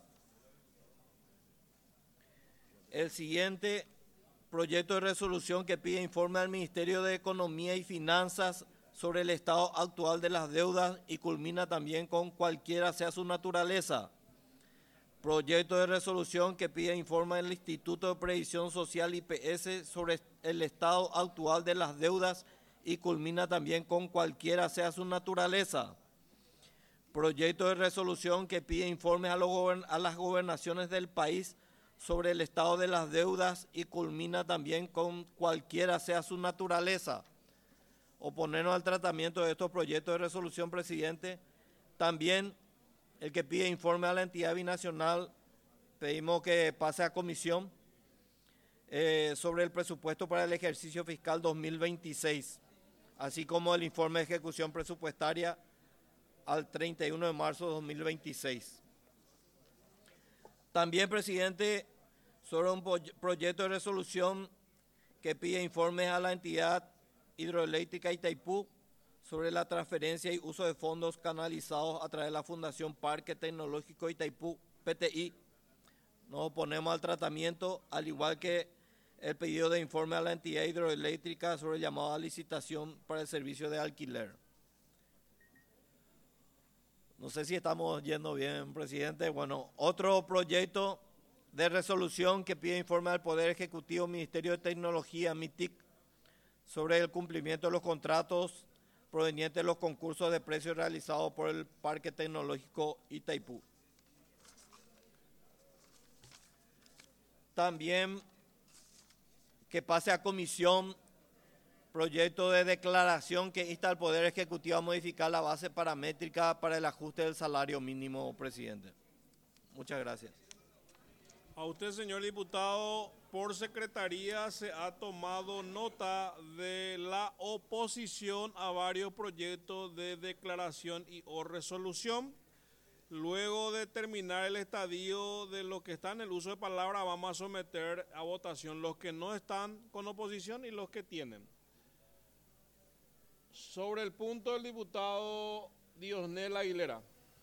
El siguiente proyecto de resolución que pide informe al Ministerio de Economía y Finanzas sobre el estado actual de las deudas y culmina también con cualquiera sea su naturaleza. Proyecto de resolución que pide informe al Instituto de Previsión Social I P S sobre el estado actual de las deudas y culmina también con cualquiera sea su naturaleza. Proyecto de resolución que pide informes a, los gobern- a las gobernaciones del país sobre el estado de las deudas y culmina también con cualquiera sea su naturaleza. Oponernos al tratamiento de estos proyectos de resolución, presidente. También el que pide informe a la entidad binacional, pedimos que pase a comisión eh, sobre el presupuesto para el ejercicio fiscal dos mil veintiséis, así como el informe de ejecución presupuestaria al treinta y uno de marzo de dos mil veintiséis. También, presidente, sobre un proyecto de resolución que pide informes a la entidad hidroeléctrica Itaipú sobre la transferencia y uso de fondos canalizados a través de la Fundación Parque Tecnológico Itaipú, P T I. Nos oponemos al tratamiento, al igual que el pedido de informe a la entidad hidroeléctrica sobre el llamado a licitación para el servicio de alquiler. No sé si estamos yendo bien, presidente. Bueno, otro proyecto de resolución que pide informe al Poder Ejecutivo, Ministerio de Tecnología, MITIC, sobre el cumplimiento de los contratos provenientes de los concursos de precios realizados por el Parque Tecnológico Itaipú. También que pase a comisión proyecto de declaración que insta al Poder Ejecutivo a modificar la base paramétrica para el ajuste del salario mínimo, presidente. Muchas gracias. A usted, señor diputado, por secretaría se ha tomado nota de la oposición a varios proyectos de declaración y o resolución. Luego de terminar el estadio de los que están en el uso de palabra, vamos a someter a votación los que no están con oposición y los que tienen. Sobre el punto del diputado Diosnel Aguilera.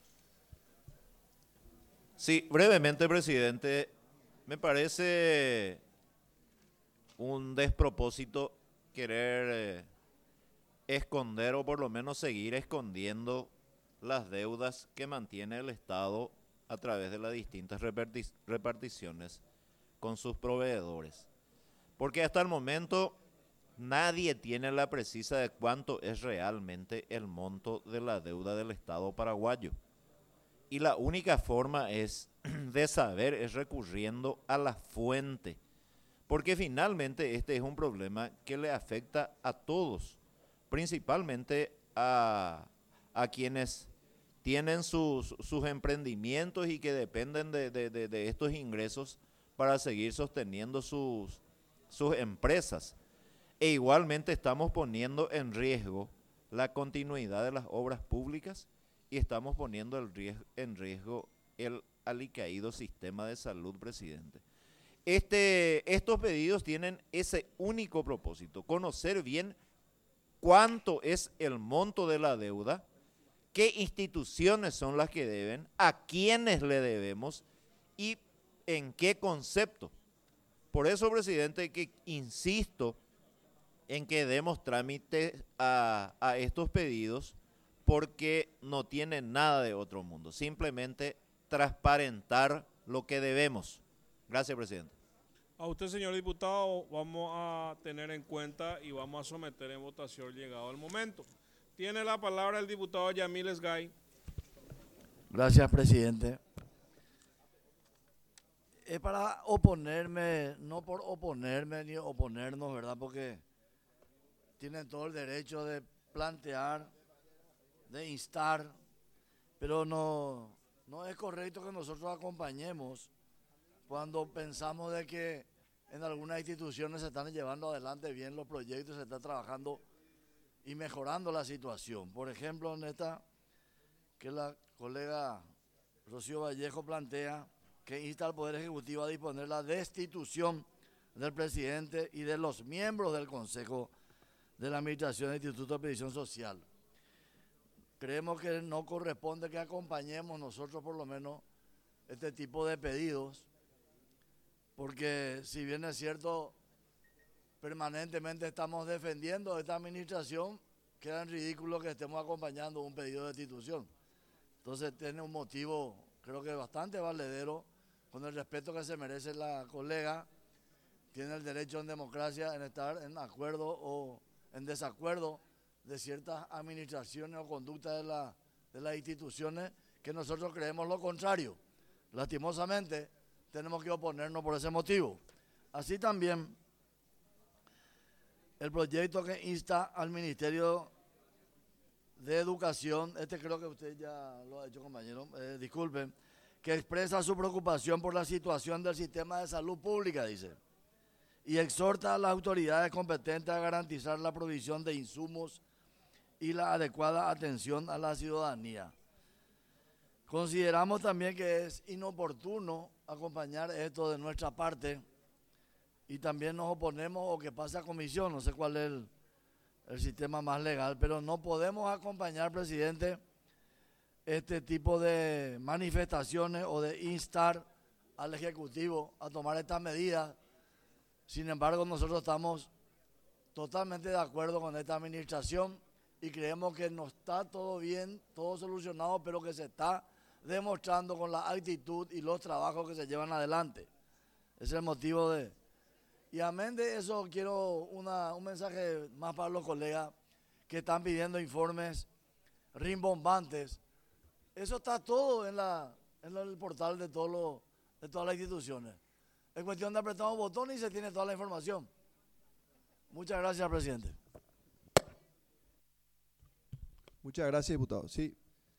Sí, brevemente, presidente, me parece un despropósito querer eh, esconder o por lo menos seguir escondiendo las deudas que mantiene el Estado a través de las distintas reparti- reparticiones con sus proveedores. Porque hasta el momento nadie tiene la precisa de cuánto es realmente el monto de la deuda del Estado paraguayo. Y la única forma es de saber es recurriendo a la fuente, porque finalmente este es un problema que le afecta a todos, principalmente a, a quienes tienen sus, sus emprendimientos y que dependen de, de, de, de estos ingresos para seguir sosteniendo sus, sus empresas. E igualmente estamos poniendo en riesgo la continuidad de las obras públicas y estamos poniendo el riesgo, en riesgo el alicaído sistema de salud, presidente. Este, estos pedidos tienen ese único propósito, conocer bien cuánto es el monto de la deuda, qué instituciones son las que deben, a quiénes le debemos y en qué concepto. Por eso, presidente, que insisto en que demos trámite a, a estos pedidos, porque no tienen nada de otro mundo, simplemente transparentar lo que debemos. Gracias, presidente. A usted, señor diputado, vamos a tener en cuenta y vamos a someter en votación llegado el momento. Tiene la palabra el diputado Yamil Esgay. Gracias, presidente. es para oponerme, no por oponerme ni oponernos, ¿verdad? Porque tienen todo el derecho de plantear, de instar, pero no, no es correcto que nosotros acompañemos cuando pensamos de que en algunas instituciones se están llevando adelante bien los proyectos, se está trabajando y mejorando la situación. Por ejemplo, en esta que la colega Rocío Vallejo plantea, que insta al Poder Ejecutivo a disponer la destitución del presidente y de los miembros del Consejo de la Administración del Instituto de Previsión Social. Creemos que no corresponde que acompañemos nosotros por lo menos este tipo de pedidos, porque si bien es cierto, permanentemente estamos defendiendo esta administración, queda en ridículo que estemos acompañando un pedido de destitución. Entonces tiene un motivo, creo que bastante valedero, con el respeto que se merece la colega, tiene el derecho en democracia en estar en acuerdo o en desacuerdo de ciertas administraciones o conductas de, la, de las instituciones, que nosotros creemos lo contrario. Lastimosamente, tenemos que oponernos por ese motivo. Así también, el proyecto que insta al Ministerio de Educación, este creo que usted ya lo ha hecho, compañero, eh, disculpen, que expresa su preocupación por la situación del sistema de salud pública, dice, y exhorta a las autoridades competentes a garantizar la provisión de insumos y la adecuada atención a la ciudadanía. Consideramos también que es inoportuno acompañar esto de nuestra parte y también nos oponemos o que pase a comisión, no sé cuál es el, el sistema más legal, pero no podemos acompañar, presidente, este tipo de manifestaciones o de instar al Ejecutivo a tomar estas medidas. Sin embargo, nosotros estamos totalmente de acuerdo con esta administración y creemos que no está todo bien, todo solucionado, pero que se está demostrando con la actitud y los trabajos que se llevan adelante. Ese es el motivo de... Y amén de eso, quiero una, un mensaje más para los colegas que están pidiendo informes rimbombantes. Eso está todo en, la, en el portal de, todo lo, de todas las instituciones. Es cuestión de apretar un botón y se tiene toda la información. Muchas gracias, presidente. Muchas gracias, diputado. Sí.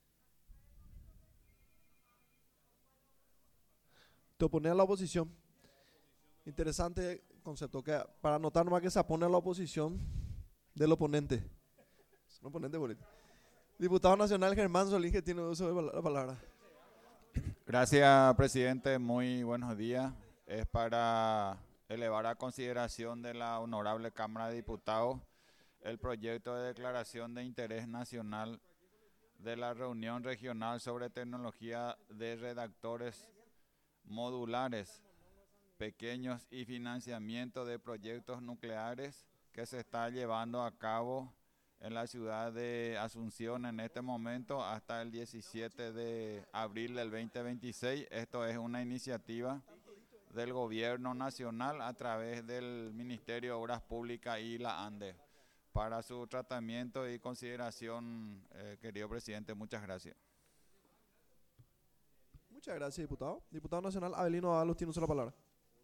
Te opone a la oposición. Interesante concepto, que para notar nomás que se opone a la oposición del oponente. Es un oponente político. Diputado nacional Germán Solís, que tiene uso de la palabra. Gracias, presidente. Muy buenos días. Es para elevar a consideración de la honorable Cámara de Diputados el proyecto de declaración de interés nacional de la reunión regional sobre tecnología de redactores modulares pequeños y financiamiento de proyectos nucleares que se está llevando a cabo en la ciudad de Asunción en este momento hasta el diecisiete de abril del veinte veintiséis. Esto es una iniciativa del gobierno nacional a través del Ministerio de Obras Públicas y la ANDE. Para su tratamiento y consideración, eh, querido presidente, muchas gracias. Muchas gracias, diputado. Diputado nacional Abelino Ábalos tiene uso de la palabra.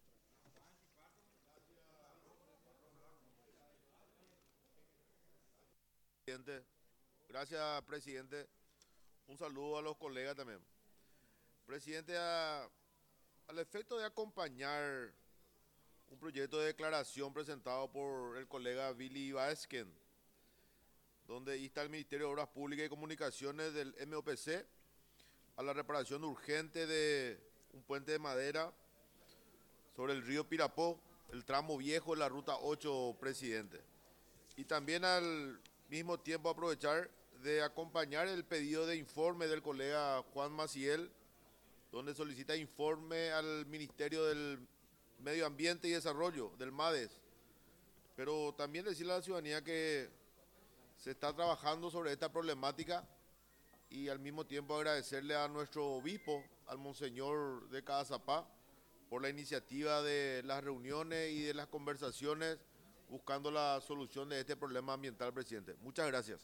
Gracias, presidente. Un saludo a los colegas también. Presidente, a, al efecto de acompañar un proyecto de declaración presentado por el colega Billy Vázquez, donde insta al Ministerio de Obras Públicas y Comunicaciones del M O P C a la reparación urgente de un puente de madera sobre el río Pirapó, el tramo viejo de la ruta ocho, presidente. Y también al mismo tiempo aprovechar de acompañar el pedido de informe del colega Juan Maciel, donde solicita informe al Ministerio del Medio Ambiente y Desarrollo, del MADES. Pero también decirle a la ciudadanía que se está trabajando sobre esta problemática y al mismo tiempo agradecerle a nuestro obispo, al Monseñor de Cazapá, por la iniciativa de las reuniones y de las conversaciones buscando la solución de este problema ambiental, presidente. Muchas gracias.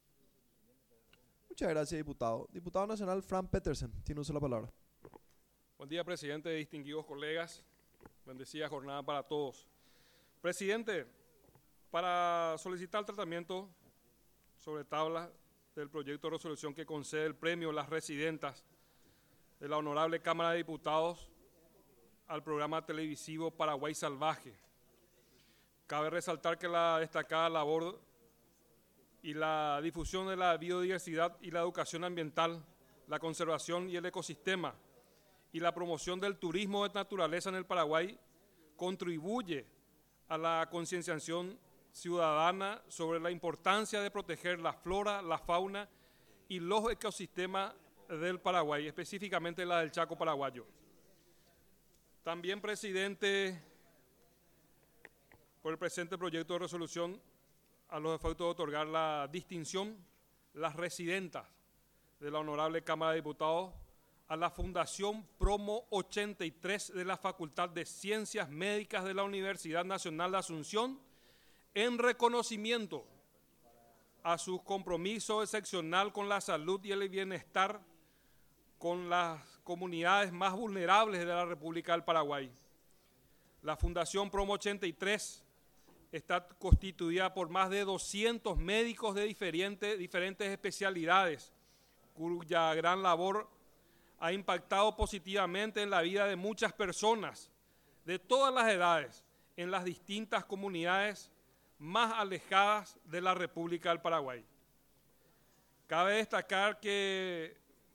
Muchas gracias, diputado. Diputado nacional Frank Petersen, tiene uso de la palabra. Buen día, presidente, distinguidos colegas. Bendecida jornada para todos. Presidente, para solicitar el tratamiento sobre tabla del proyecto de resolución que concede el premio Las Residentas de la Honorable Cámara de Diputados al programa televisivo Paraguay Salvaje. Cabe resaltar que la destacada labor y la difusión de la biodiversidad y la educación ambiental, la conservación y el ecosistema y la promoción del turismo de naturaleza en el Paraguay contribuye a la concienciación ciudadana sobre la importancia de proteger la flora, la fauna y los ecosistemas del Paraguay, específicamente la del Chaco paraguayo. También, presidente, por el presente proyecto de resolución, a los efectos de otorgar la distinción Las Residentas de la Honorable Cámara de Diputados a la Fundación Promo ochenta y tres de la Facultad de Ciencias Médicas de la Universidad Nacional de Asunción, en reconocimiento a su compromiso excepcional con la salud y el bienestar con las comunidades más vulnerables de la República del Paraguay. La Fundación Promo ochenta y tres está constituida por más de doscientos médicos de diferentes, diferentes especialidades, cuya gran labor ha impactado positivamente en la vida de muchas personas de todas las edades en las distintas comunidades más alejadas de la República del Paraguay. Cabe destacar que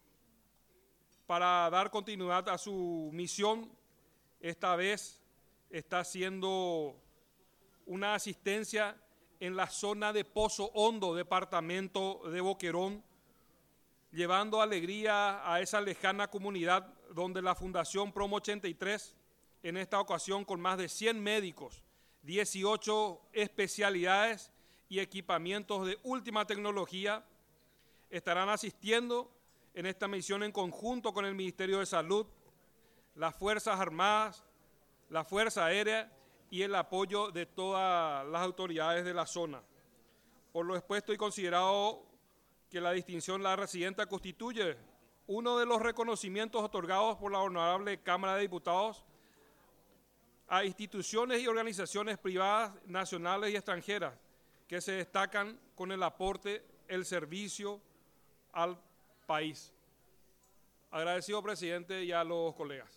para dar continuidad a su misión, esta vez está haciendo una asistencia en la zona de Pozo Hondo, departamento de Boquerón, llevando alegría a esa lejana comunidad donde la Fundación Promo ochenta y tres, en esta ocasión con más de cien médicos, dieciocho especialidades y equipamientos de última tecnología, estarán asistiendo en esta misión en conjunto con el Ministerio de Salud, las Fuerzas Armadas, la Fuerza Aérea y el apoyo de todas las autoridades de la zona. Por lo expuesto y considerado que la distinción La Residenta constituye uno de los reconocimientos otorgados por la Honorable Cámara de Diputados a instituciones y organizaciones privadas, nacionales y extranjeras que se destacan con el aporte, el servicio al país. Agradecido, presidente, y a los colegas.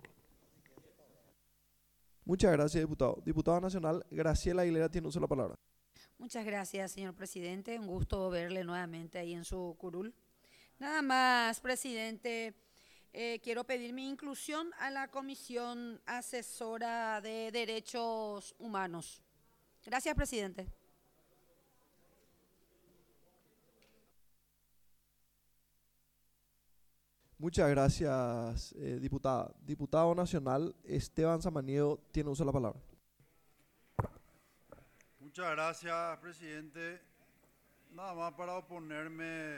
Muchas gracias, diputado. Diputada nacional Graciela Aguilera tiene uso de la palabra. Muchas gracias, señor presidente. Un gusto verle nuevamente ahí en su curul. Nada más, presidente, eh, quiero pedir mi inclusión a la Comisión Asesora de Derechos Humanos. Gracias, presidente. Muchas gracias, eh, diputada. Diputado nacional Esteban Samaniego tiene uso de la palabra. Muchas gracias, presidente. Nada más para oponerme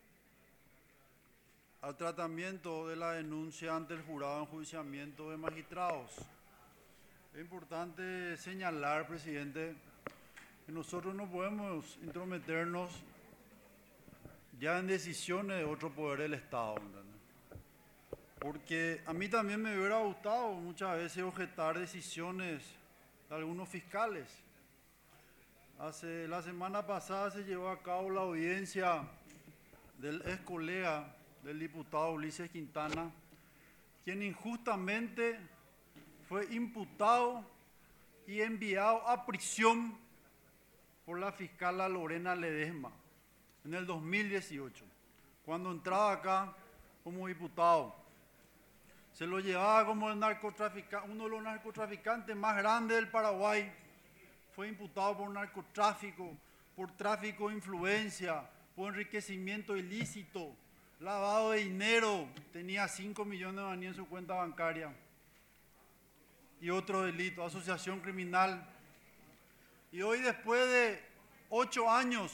al tratamiento de la denuncia ante el jurado de enjuiciamiento de magistrados. Es importante señalar, presidente, que nosotros no podemos intrometernos ya en decisiones de otro poder del Estado, ¿entendés? Porque a mí también me hubiera gustado muchas veces objetar decisiones de algunos fiscales. Hace, la semana pasada se llevó a cabo la audiencia del ex colega del diputado Ulises Quintana, quien injustamente fue imputado y enviado a prisión por la fiscal Lorena Ledesma en el dos mil dieciocho, cuando entraba acá como diputado. Se lo llevaba como el narcotraficante, uno de los narcotraficantes más grandes del Paraguay. Fue imputado por narcotráfico, por tráfico de influencia, por enriquecimiento ilícito, lavado de dinero. Tenía cinco millones de maní en su cuenta bancaria. Y otro delito, asociación criminal. Y hoy, después de ocho años,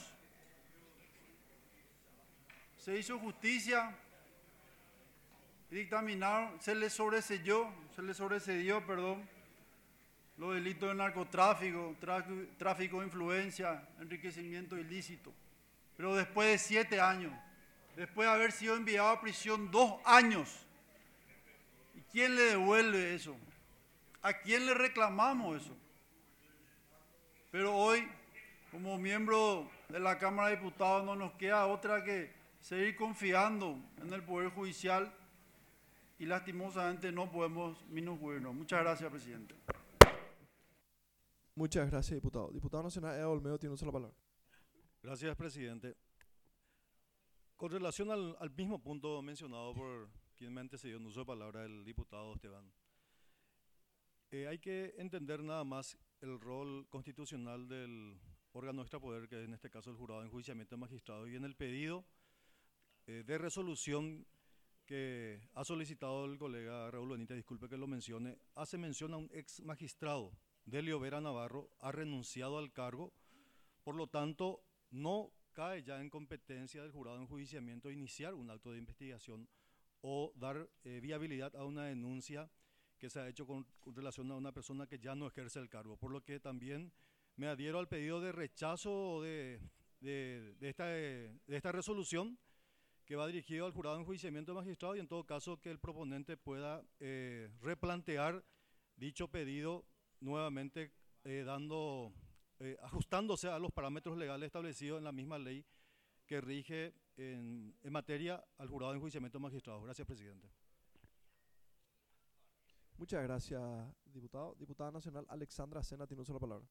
se hizo justicia. Dictaminaron, se le sobreseyó, se le sobresedió, perdón, los delitos de narcotráfico, tráfico de influencia, enriquecimiento ilícito. Pero después de siete años, después de haber sido enviado a prisión dos años, y quién le devuelve eso? ¿A quién le reclamamos eso? Pero hoy, como miembro de la Cámara de Diputados, no nos queda otra que seguir confiando en el Poder Judicial y lastimosamente no podemos minuirnos. Muchas gracias, presidente. Muchas gracias, diputado. Diputado nacional Eva Olmedo tiene uso la palabra. Gracias, presidente. Con relación al, al mismo punto mencionado por quien me antecedió en uso de palabra, el diputado Esteban, eh, hay que entender nada más el rol constitucional del órgano extrapoder, que en este caso el jurado de enjuiciamiento de magistrados, y en el pedido eh, de resolución que ha solicitado el colega Raúl Benítez, disculpe que lo mencione, hace mención a un ex magistrado, Delio Vera Navarro, ha renunciado al cargo, por lo tanto no cae ya en competencia del jurado de enjuiciamiento iniciar un acto de investigación o dar eh, viabilidad a una denuncia que se ha hecho con, con relación a una persona que ya no ejerce el cargo, por lo que también me adhiero al pedido de rechazo de, de, de, esta, de esta resolución que va dirigido al jurado de enjuiciamiento de magistrados, y en todo caso que el proponente pueda eh, replantear dicho pedido nuevamente eh, dando, eh, ajustándose a los parámetros legales establecidos en la misma ley que rige en, en materia al jurado de enjuiciamiento de magistrados. Gracias, presidente. Muchas gracias, diputado. Diputada nacional Alexandra Sena tiene uso la palabra.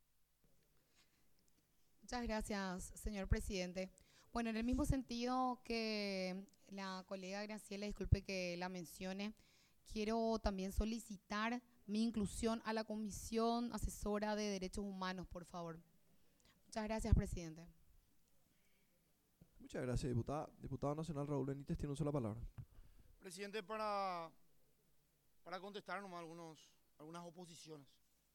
Muchas gracias, señor presidente. Bueno, en el mismo sentido que la colega Graciela, disculpe que la mencione, quiero también solicitar mi inclusión a la Comisión Asesora de Derechos Humanos, por favor. Muchas gracias, presidente. Muchas gracias, diputada. Diputado nacional Raúl Benítez tiene uso la palabra. Presidente, para, para contestar nomás algunos, algunas oposiciones.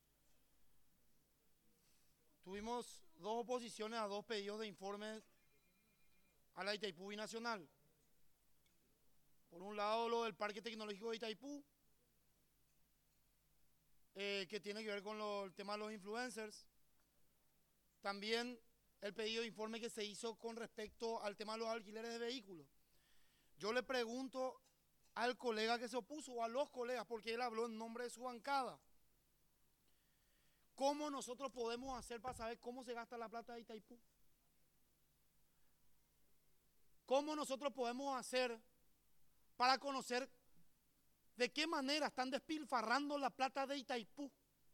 Tuvimos dos oposiciones a dos pedidos de informes a la Itaipú Binacional. Por un lado, lo del Parque Tecnológico de Itaipú, eh, que tiene que ver con lo, el tema de los influencers. También el pedido de informe que se hizo con respecto al tema de los alquileres de vehículos. Yo le pregunto al colega que se opuso, o a los colegas, porque él habló en nombre de su bancada, ¿cómo nosotros podemos hacer para saber cómo se gasta la plata de Itaipú? ¿Cómo nosotros podemos hacer para conocer de qué manera están despilfarrando la plata de Itaipú?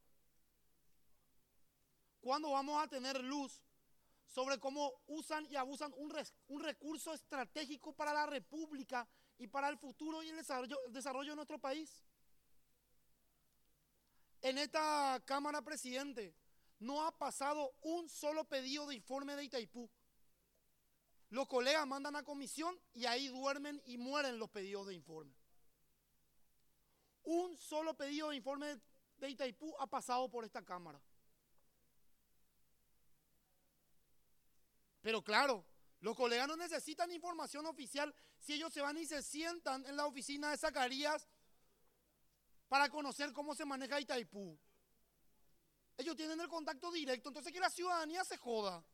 ¿Cuándo vamos a tener luz sobre cómo usan y abusan un, res, un recurso estratégico para la República y para el futuro y el desarrollo, el desarrollo de nuestro país? En esta Cámara, presidente, no ha pasado un solo pedido de informe de Itaipú. Los colegas mandan a comisión y ahí duermen y mueren los pedidos de informe. Un solo pedido de informe de Itaipú ha pasado por esta Cámara. Pero claro, los colegas no necesitan información oficial si ellos se van y se sientan en la oficina de Zacarías para conocer cómo se maneja Itaipú. Ellos tienen el contacto directo, entonces que la ciudadanía se joda.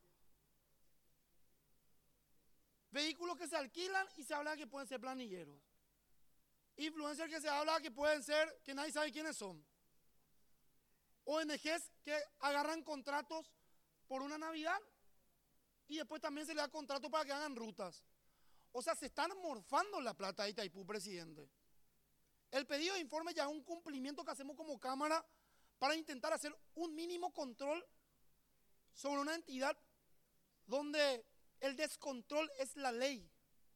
Vehículos que se alquilan y se habla que pueden ser planilleros. Influencers que se habla que pueden ser, que nadie sabe quiénes son. O N Ges que agarran contratos por una Navidad y después también se le da contrato para que hagan rutas. O sea, se están morfando la plata de Itaipú, presidente. El pedido de informe ya es un cumplimiento que hacemos como Cámara para intentar hacer un mínimo control sobre una entidad donde el descontrol es la ley.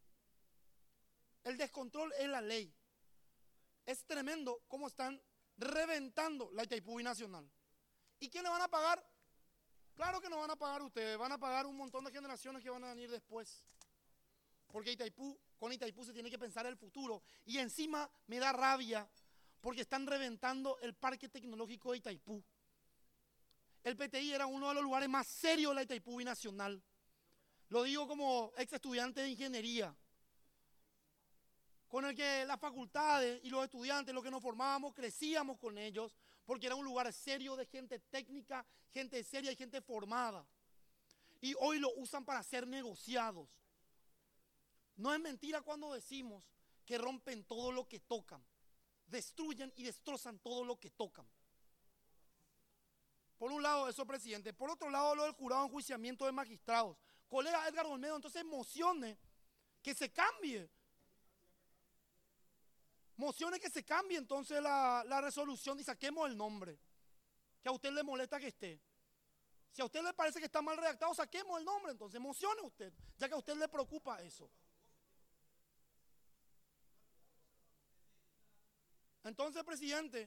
El descontrol es la ley. Es tremendo cómo están reventando la Itaipú Binacional. ¿Y quién le van a pagar? Claro que no van a pagar ustedes, van a pagar un montón de generaciones que van a venir después. Porque Itaipú, con Itaipú se tiene que pensar el futuro. Y encima me da rabia porque están reventando el Parque Tecnológico de Itaipú. El P T I era uno de los lugares más serios de la Itaipú Binacional. Lo digo como ex estudiante de ingeniería, con el que las facultades y los estudiantes, los que nos formábamos, crecíamos con ellos, porque era un lugar serio de gente técnica, gente seria y gente formada. Y hoy lo usan para ser negociados. No es mentira cuando decimos que rompen todo lo que tocan. destruyen y destrozan todo lo que tocan. Por un lado eso, presidente. Por otro lado, lo del jurado de enjuiciamiento de magistrados. Colega Edgar Olmedo, entonces mocione que se cambie. Mocione que se cambie entonces la, la resolución y saquemos el nombre. Que a usted le molesta que esté. Si a usted le parece que está mal redactado, saquemos el nombre entonces. Mocione usted, ya que a usted le preocupa eso. Entonces, presidente,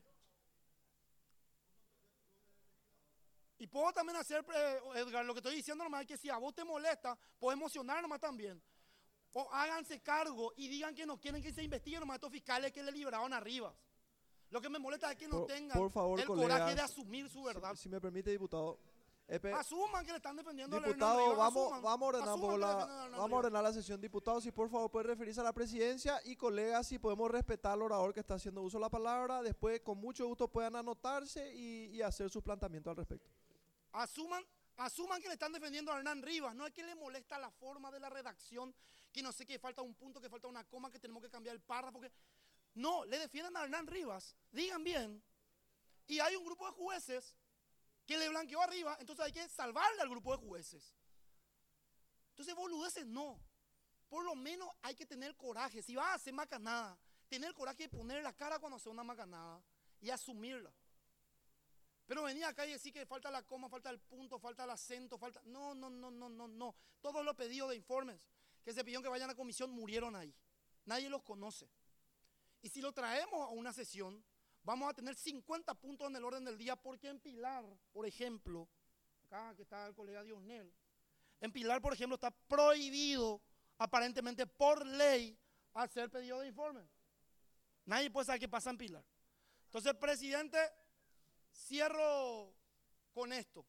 y puedo también hacer, Edgar, lo que estoy diciendo nomás es que si a vos te molesta, puedes emocionar nomás también. O háganse cargo y digan que no quieren que se investiguen nomás estos fiscales que le liberaron arriba. Lo que me molesta es que no Por, tengan por favor, el colegas, coraje de asumir su verdad. Si, si me permite, diputado. Epe, Asuman que le están defendiendo a Diputado, Hernán Rivas, vamos, asuman, vamos, a ordenar un poco asuman que la, defienden a Hernán vamos a Rivas. ordenar la sesión. Diputado, si por favor puede referirse a la presidencia, y colegas, si podemos respetar al orador que está haciendo uso de la palabra, después con mucho gusto puedan anotarse y, y hacer su planteamiento al respecto. Asuman, asuman que le están defendiendo a Hernán Rivas. No es que le molesta la forma de la redacción, que no sé, que falta un punto, que falta una coma, que tenemos que cambiar el párrafo. Que... No, le defienden a Hernán Rivas. Digan bien. Y hay un grupo de jueces que le blanqueó arriba, entonces hay que salvarle al grupo de jueces. Entonces, boludeces no. Por lo menos hay que tener coraje. Si vas a hacer macanada, tener coraje de poner la cara cuando hace una macanada y asumirla. Pero venir acá y decir que falta la coma, falta el punto, falta el acento, falta... No, no, no, no, no, no. Todos los pedidos de informes que se pidieron que vayan a comisión murieron ahí. Nadie los conoce. Y si lo traemos a una sesión, vamos a tener cincuenta puntos en el orden del día, porque en Pilar, por ejemplo, acá que está el colega Diosnel, en Pilar, por ejemplo, está prohibido, aparentemente por ley, hacer pedido de informe. Nadie puede saber qué pasa en Pilar. Entonces, presidente, cierro con esto.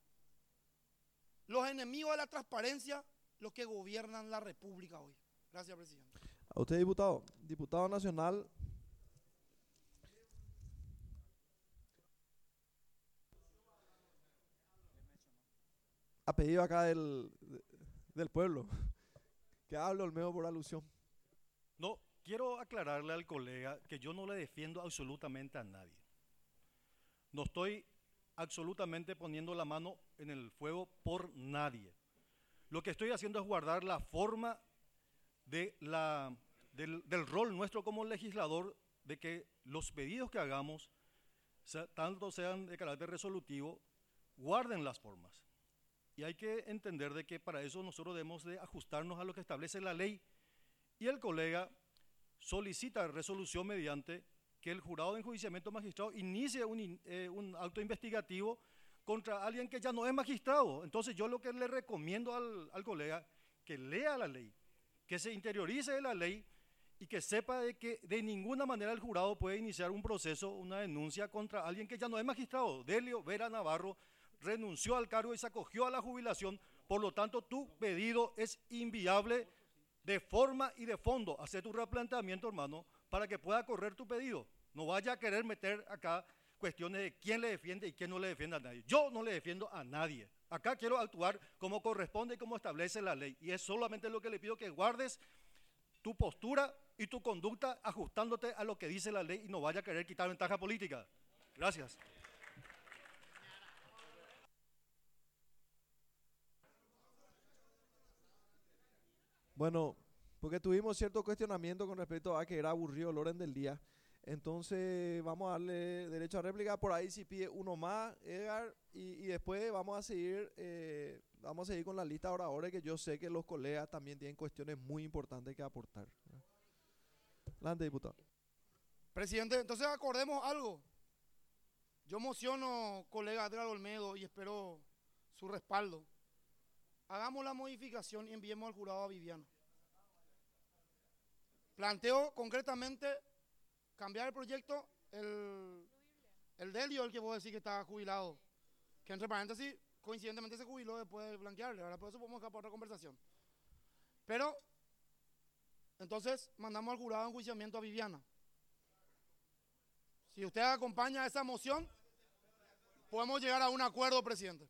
Los enemigos de la transparencia, los que gobiernan la República hoy. Gracias, presidente. A usted, diputado. Diputado nacional. A pedido acá del, del pueblo, que hable Olmedo por alusión. No, quiero aclararle al colega que yo no le defiendo absolutamente a nadie. No estoy absolutamente poniendo la mano en el fuego por nadie. Lo que estoy haciendo es guardar la forma de la, del, del rol nuestro como legislador, de que los pedidos que hagamos, sea, tanto sean de carácter resolutivo, guarden las formas. Y hay que entender de que para eso nosotros debemos de ajustarnos a lo que establece la ley. Y el colega solicita resolución mediante que el jurado de enjuiciamiento magistrado inicie un, eh, un acto investigativo contra alguien que ya no es magistrado. Entonces yo lo que le recomiendo al, al colega, que lea la ley, que se interiorice de la ley y que sepa de que de ninguna manera el jurado puede iniciar un proceso, una denuncia contra alguien que ya no es magistrado. Delio Vera Navarro renunció al cargo y se acogió a la jubilación, por lo tanto tu pedido es inviable de forma y de fondo. Haz tu replanteamiento, hermano, para que pueda correr tu pedido. No vaya a querer meter acá cuestiones de quién le defiende y quién no le defiende a nadie. Yo no le defiendo a nadie. Acá quiero actuar como corresponde y como establece la ley. Y es solamente lo que le pido, que guardes tu postura y tu conducta ajustándote a lo que dice la ley y no vaya a querer quitar ventaja política. Gracias. Bueno, porque tuvimos cierto cuestionamiento con respecto a que era aburrido el orden del día. Entonces vamos a darle derecho a réplica. Por ahí si pide uno más, Edgar, y, y después vamos a seguir eh, vamos a seguir con la lista de oradores, que yo sé que los colegas también tienen cuestiones muy importantes que aportar. Adelante, diputado. Presidente, entonces acordemos algo. Yo mociono, colega Edgar Olmedo, y espero su respaldo. Hagamos la modificación y enviemos al jurado a Viviana. Planteo concretamente cambiar el proyecto, el, el Delio, el que vos decís que está jubilado, que entre paréntesis, coincidentemente se jubiló después de blanquearle, ahora por eso podemos escapar otra conversación. Pero, entonces, mandamos al jurado de enjuiciamiento a Viviana. Si usted acompaña esa moción, podemos llegar a un acuerdo, presidente.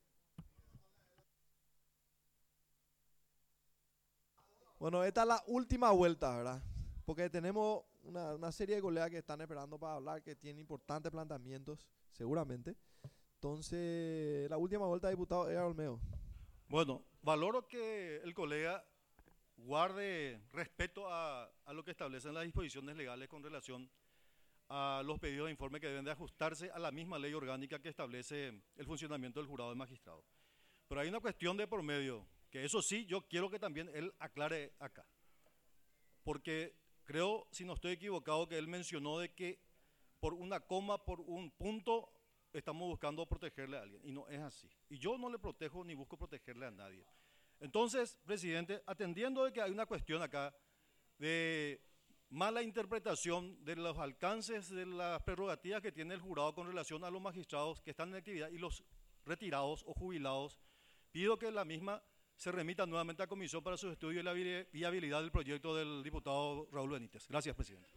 Bueno, esta es la última vuelta, ¿verdad? Porque tenemos una, una serie de colegas que están esperando para hablar, que tienen importantes planteamientos, seguramente. Entonces, la última vuelta, diputado Edgar Olmedo. Bueno, valoro que el colega guarde respeto a, a lo que establecen las disposiciones legales con relación a los pedidos de informe que deben de ajustarse a la misma ley orgánica que establece el funcionamiento del jurado de magistrados. Pero hay una cuestión de por medio, que eso sí, yo quiero que también él aclare acá. Porque creo, si no estoy equivocado, que él mencionó de que por una coma, por un punto, estamos buscando protegerle a alguien. Y no es así. Y yo no le protejo ni busco protegerle a nadie. Entonces, presidente, atendiendo de que hay una cuestión acá de mala interpretación de los alcances de las prerrogativas que tiene el jurado con relación a los magistrados que están en actividad y los retirados o jubilados, pido que la misma se remita nuevamente a comisión para su estudio y la viabilidad del proyecto del diputado Raúl Benítez. Gracias, presidente.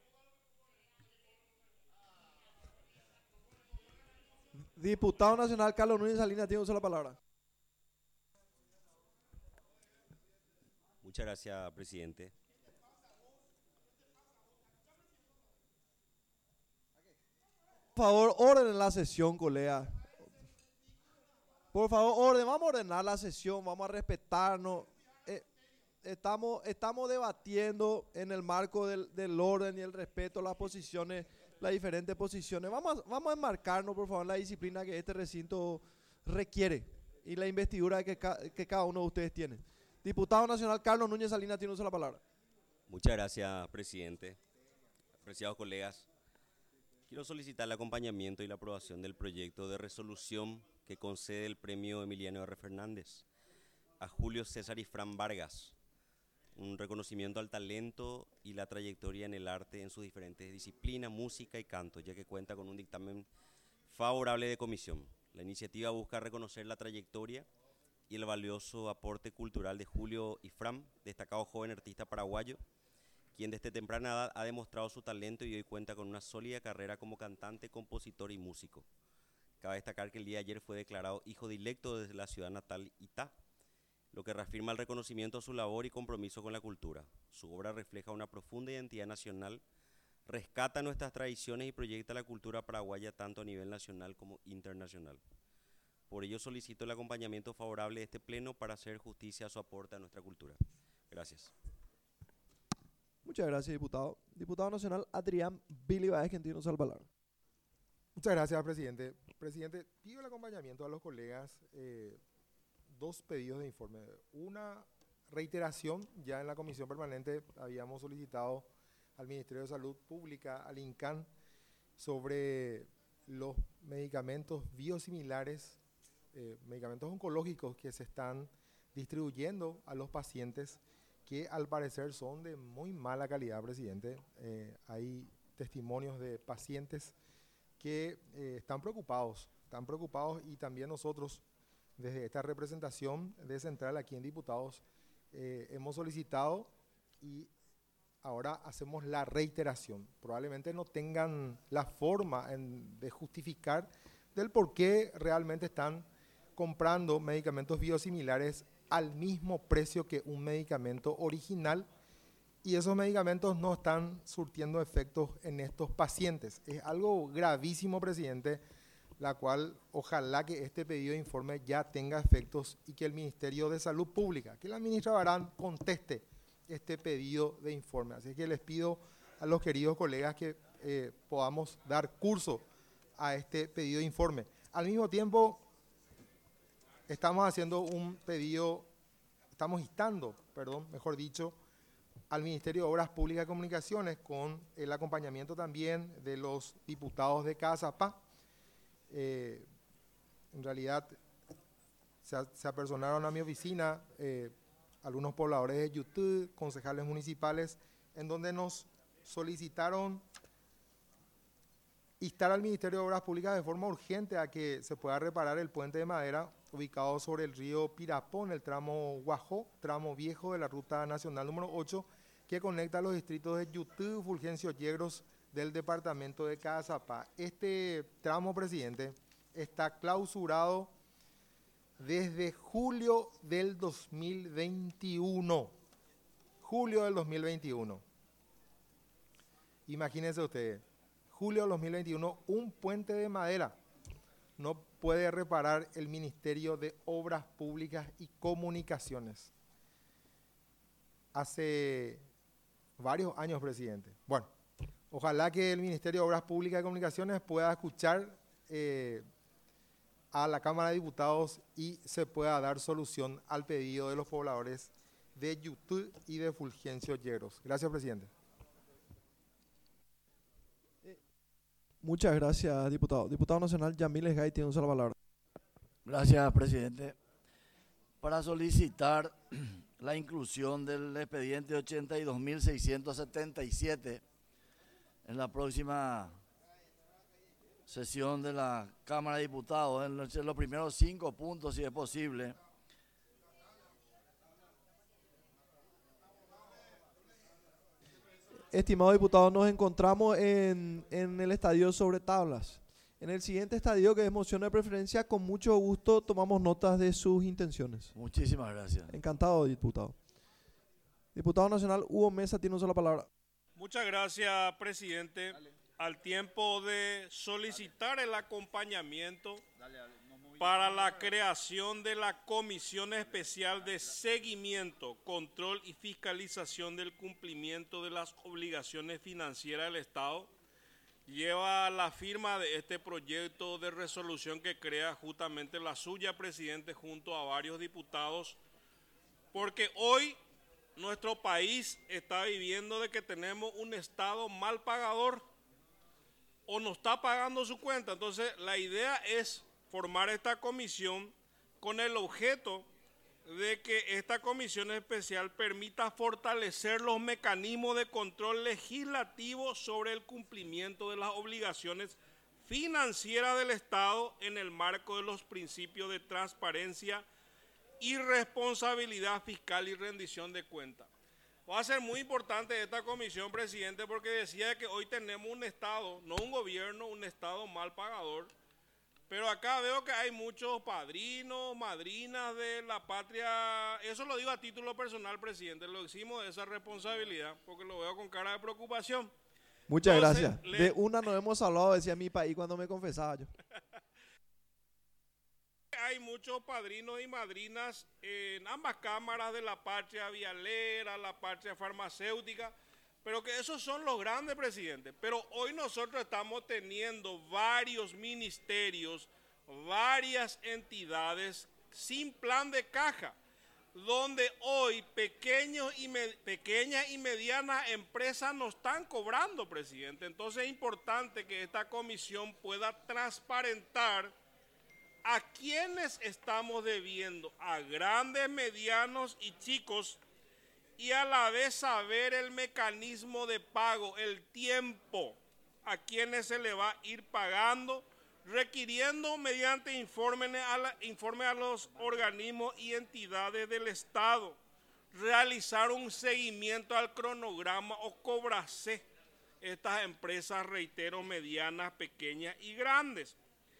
Diputado nacional Carlos Núñez Salinas tiene uso de la palabra. Muchas gracias, presidente. Por favor, ordenen la sesión, colega. Por favor, orden, vamos a ordenar la sesión, vamos a respetarnos. Eh, estamos, estamos debatiendo en el marco del, del orden y el respeto a las posiciones, las diferentes posiciones. Vamos a, vamos a enmarcarnos, por favor, en la disciplina que este recinto requiere y la investidura que, ca, que cada uno de ustedes tiene. Diputado nacional Carlos Núñez Salinas tiene uso de la palabra. Muchas gracias, presidente. Apreciados colegas, quiero solicitar el acompañamiento y la aprobación del proyecto de resolución que concede el premio Emiliano R. Fernández a Julio César y Fran Vargas, un reconocimiento al talento y la trayectoria en el arte en sus diferentes disciplinas, música y canto, ya que cuenta con un dictamen favorable de comisión. La iniciativa busca reconocer la trayectoria y el valioso aporte cultural de Julio y Fran, destacado joven artista paraguayo, quien desde temprana edad ha demostrado su talento y hoy cuenta con una sólida carrera como cantante, compositor y músico. Cabe destacar que el día de ayer fue declarado hijo dilecto desde la ciudad natal Itá, lo que reafirma el reconocimiento a su labor y compromiso con la cultura. Su obra refleja una profunda identidad nacional, rescata nuestras tradiciones y proyecta la cultura paraguaya tanto a nivel nacional como internacional. Por ello solicito el acompañamiento favorable de este pleno para hacer justicia a su aporte a nuestra cultura. Gracias. Muchas gracias, diputado. Diputado nacional Adrián Billy Báez, quien tiene uso de la palabra. Muchas gracias, presidente. Presidente, pido el acompañamiento a los colegas. Eh, dos pedidos de informe. Una reiteración, ya en la comisión permanente habíamos solicitado al Ministerio de Salud Pública, al INCAN, sobre los medicamentos biosimilares, eh, medicamentos oncológicos que se están distribuyendo a los pacientes, que al parecer son de muy mala calidad, presidente. Eh, hay testimonios de pacientes que eh, están preocupados, están preocupados y también nosotros, desde esta representación de Central aquí en Diputados, eh, hemos solicitado y ahora hacemos la reiteración. Probablemente no tengan la forma en, de justificar del por qué realmente están comprando medicamentos biosimilares al mismo precio que un medicamento original, y esos medicamentos no están surtiendo efectos en estos pacientes. Es algo gravísimo, presidente, la cual ojalá que este pedido de informe ya tenga efectos y que el Ministerio de Salud Pública, que la ministra Barán conteste este pedido de informe. Así que les pido a los queridos colegas que eh, podamos dar curso a este pedido de informe. Al mismo tiempo, estamos haciendo un pedido, estamos instando, perdón, mejor dicho, al Ministerio de Obras Públicas y Comunicaciones, con el acompañamiento también de los diputados de Casapá. Eh, en realidad, se, se apersonaron a mi oficina eh, algunos pobladores de YouTube, concejales municipales, en donde nos solicitaron instar al Ministerio de Obras Públicas de forma urgente a que se pueda reparar el puente de madera ubicado sobre el río Pirapón, el tramo Guajó, tramo viejo de la Ruta Nacional número ocho, que conecta los distritos de Yutú, Fulgencio Yegros, del departamento de Casapá. Este tramo, presidente, está clausurado desde julio del dos mil veintiuno. Julio del dos mil veintiuno. Imagínense ustedes, julio de dos mil veintiuno, un puente de madera no puede reparar el Ministerio de Obras Públicas y Comunicaciones. Hace varios años, presidente. Bueno, ojalá que el Ministerio de Obras Públicas y Comunicaciones pueda escuchar eh, a la Cámara de Diputados y se pueda dar solución al pedido de los pobladores de Yutú y de Fulgencio Yegros. Gracias, presidente. Muchas gracias, diputado. Diputado nacional Yamil Esgay tiene un sola palabra. Gracias, presidente. Para solicitar la inclusión del expediente ochenta y dos mil seiscientos setenta y siete en la próxima sesión de la Cámara de Diputados, en los, en los primeros cinco puntos, si es posible. Estimado diputado, nos encontramos en, en el estadio sobre tablas. En el siguiente estadio, que es moción de preferencia, con mucho gusto tomamos notas de sus intenciones. Muchísimas gracias. Encantado, diputado. Diputado nacional Hugo Mesa tiene una sola palabra. Muchas gracias, presidente. Dale. Al tiempo de solicitar dale. el acompañamiento dale, dale. No para la creación de la Comisión Especial de Seguimiento, Control y Fiscalización del Cumplimiento de las Obligaciones Financieras del Estado, lleva la firma de este proyecto de resolución que crea justamente la suya, presidente, junto a varios diputados, porque hoy nuestro país está viviendo de que tenemos un Estado mal pagador o no está pagando su cuenta. Entonces la idea es formar esta comisión con el objeto de que esta comisión especial permita fortalecer los mecanismos de control legislativo sobre el cumplimiento de las obligaciones financieras del Estado en el marco de los principios de transparencia y responsabilidad fiscal y rendición de cuentas. Va a ser muy importante esta comisión, presidente, porque decía que hoy tenemos un Estado, no un gobierno, un Estado mal pagador, pero acá veo que hay muchos padrinos, madrinas de la patria. Eso lo digo a título personal, presidente, lo eximo de esa responsabilidad, porque lo veo con cara de preocupación. Muchas Entonces, gracias. le... De una nos hemos hablado, decía mi país cuando me confesaba yo. Hay muchos padrinos y madrinas en ambas cámaras de la patria vialera, la patria farmacéutica, pero que esos son los grandes, presidentes. Pero hoy nosotros estamos teniendo varios ministerios, varias entidades sin plan de caja, donde hoy pequeños y me, pequeñas y medianas empresas no están cobrando, presidente. Entonces es importante que esta comisión pueda transparentar a quienes estamos debiendo, a grandes, medianos y chicos, y a la vez saber el mecanismo de pago, el tiempo, a quienes se le va a ir pagando, requiriendo mediante informes a, la, informe a los organismos y entidades del Estado, realizar un seguimiento al cronograma o cobrarse estas empresas, reitero, medianas, pequeñas y grandes.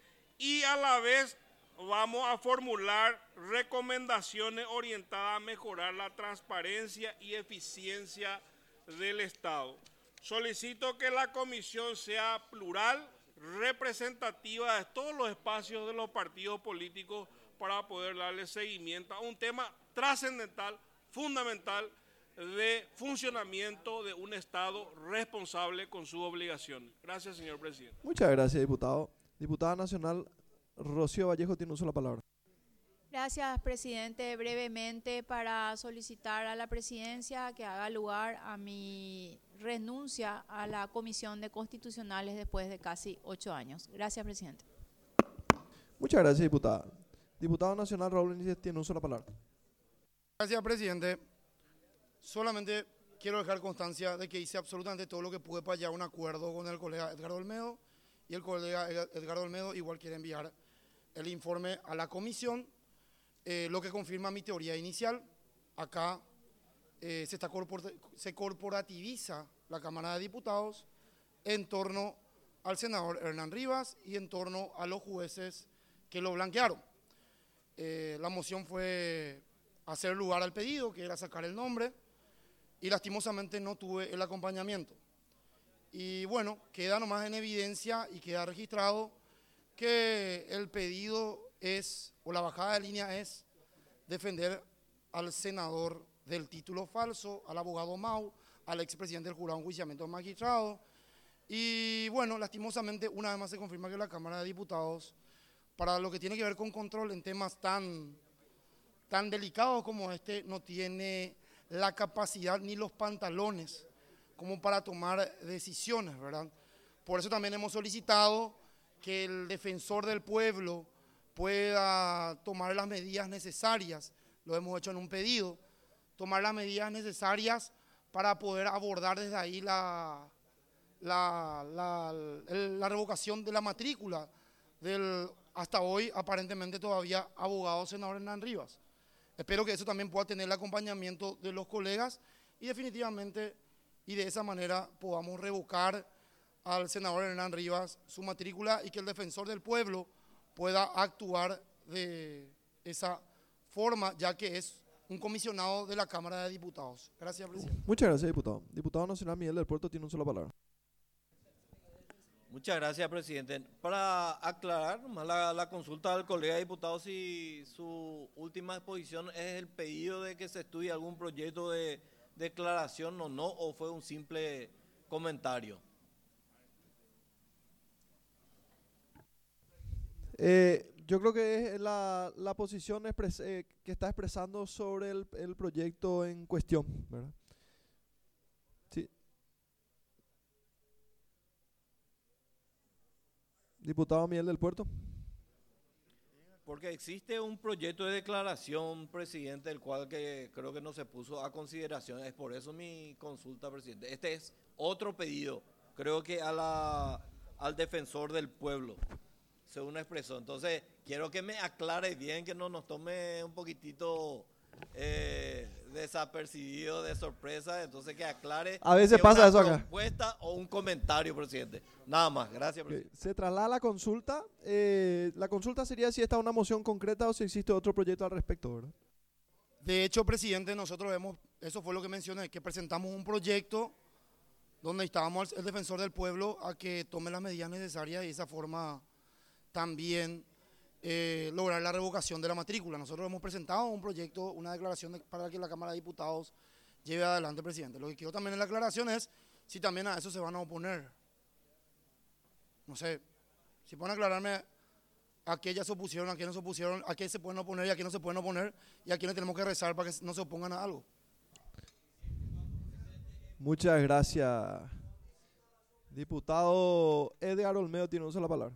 Y a la vez vamos a formular recomendaciones orientadas a mejorar la transparencia y eficiencia del Estado. Solicito que la comisión sea plural, representativa de todos los espacios de los partidos políticos para poder darle seguimiento a un tema trascendental, fundamental, de funcionamiento de un Estado responsable con sus obligaciones. Gracias, señor presidente. Muchas gracias, diputado. Diputada nacional Rocío Vallejo tiene una sola palabra. Gracias, presidente. Brevemente, para solicitar a la presidencia que haga lugar a mi renuncia a la Comisión de Constitucionales después de casi ocho años. Gracias, presidente. Muchas gracias, diputada. Diputado nacional Raúl Inicias tiene una sola palabra. Gracias, presidente. Solamente quiero dejar constancia de que hice absolutamente todo lo que pude para llegar a un acuerdo con el colega Edgardo Olmedo, y el colega Edgardo Olmedo igual quiere enviar el informe a la comisión, eh, lo que confirma mi teoría inicial. Acá eh, se, está corpor se corporativiza la Cámara de Diputados en torno al senador Hernán Rivas y en torno a los jueces que lo blanquearon. Eh, la moción fue hacer lugar al pedido, que era sacar el nombre, y lastimosamente no tuve el acompañamiento. Y bueno, queda nomás en evidencia y queda registrado que el pedido es, o la bajada de línea es, defender al senador del título falso, al abogado Mau, al expresidente del jurado de enjuiciamiento de magistrados. Y bueno, lastimosamente, una vez más se confirma que la Cámara de Diputados, para lo que tiene que ver con control en temas tan, tan delicados como este, no tiene la capacidad ni los pantalones como para tomar decisiones, ¿verdad? Por eso también hemos solicitado que el defensor del pueblo pueda tomar las medidas necesarias, lo hemos hecho en un pedido, tomar las medidas necesarias para poder abordar desde ahí la, la, la, el, la revocación de la matrícula del hasta hoy aparentemente todavía abogado senador Hernán Rivas. Espero que eso también pueda tener el acompañamiento de los colegas y definitivamente y de esa manera podamos revocar al senador Hernán Rivas su matrícula y que el defensor del pueblo pueda actuar de esa forma, ya que es un comisionado de la Cámara de Diputados. Gracias, presidente. Muchas gracias, diputado. Diputado nacional Miguel del Puerto tiene una sola palabra. Muchas gracias, presidente. Para aclarar más la, la consulta del colega diputado, si su última exposición es el pedido de que se estudie algún proyecto de declaración o no, o fue un simple comentario. Eh, yo creo que es la, la posición expres, eh, que está expresando sobre el, el proyecto en cuestión, ¿verdad? Sí. Diputado Miguel del Puerto. Porque existe un proyecto de declaración, presidente, el cual que creo que no se puso a consideración. Es por eso mi consulta, presidente. Este es otro pedido, creo que a la, al defensor del pueblo, según expresó. Entonces, quiero que me aclare bien, que no nos tome un poquitito eh, desapercibido, de sorpresa. Entonces, que aclare. A veces que pasa una eso acá. propuesta o un comentario, presidente. Nada más. Gracias, presidente. Se traslada la consulta. Eh, la consulta sería si está una moción concreta o si existe otro proyecto al respecto, ¿verdad? De hecho, presidente, nosotros vemos, eso fue lo que mencioné, que presentamos un proyecto donde estábamos el defensor del pueblo a que tome las medidas necesarias y de esa forma también eh, lograr la revocación de la matrícula. Nosotros hemos presentado un proyecto, una declaración de, para que la Cámara de Diputados lleve adelante, presidente. Lo que quiero también en la aclaración es si también a eso se van a oponer. No sé, si pueden aclararme a qué ya se opusieron, a qué no se opusieron, a qué se pueden oponer y a qué no se pueden oponer y a quiénes tenemos que rezar para que no se opongan a algo. Muchas gracias. Diputado Edgar Olmedo tiene uso de la palabra.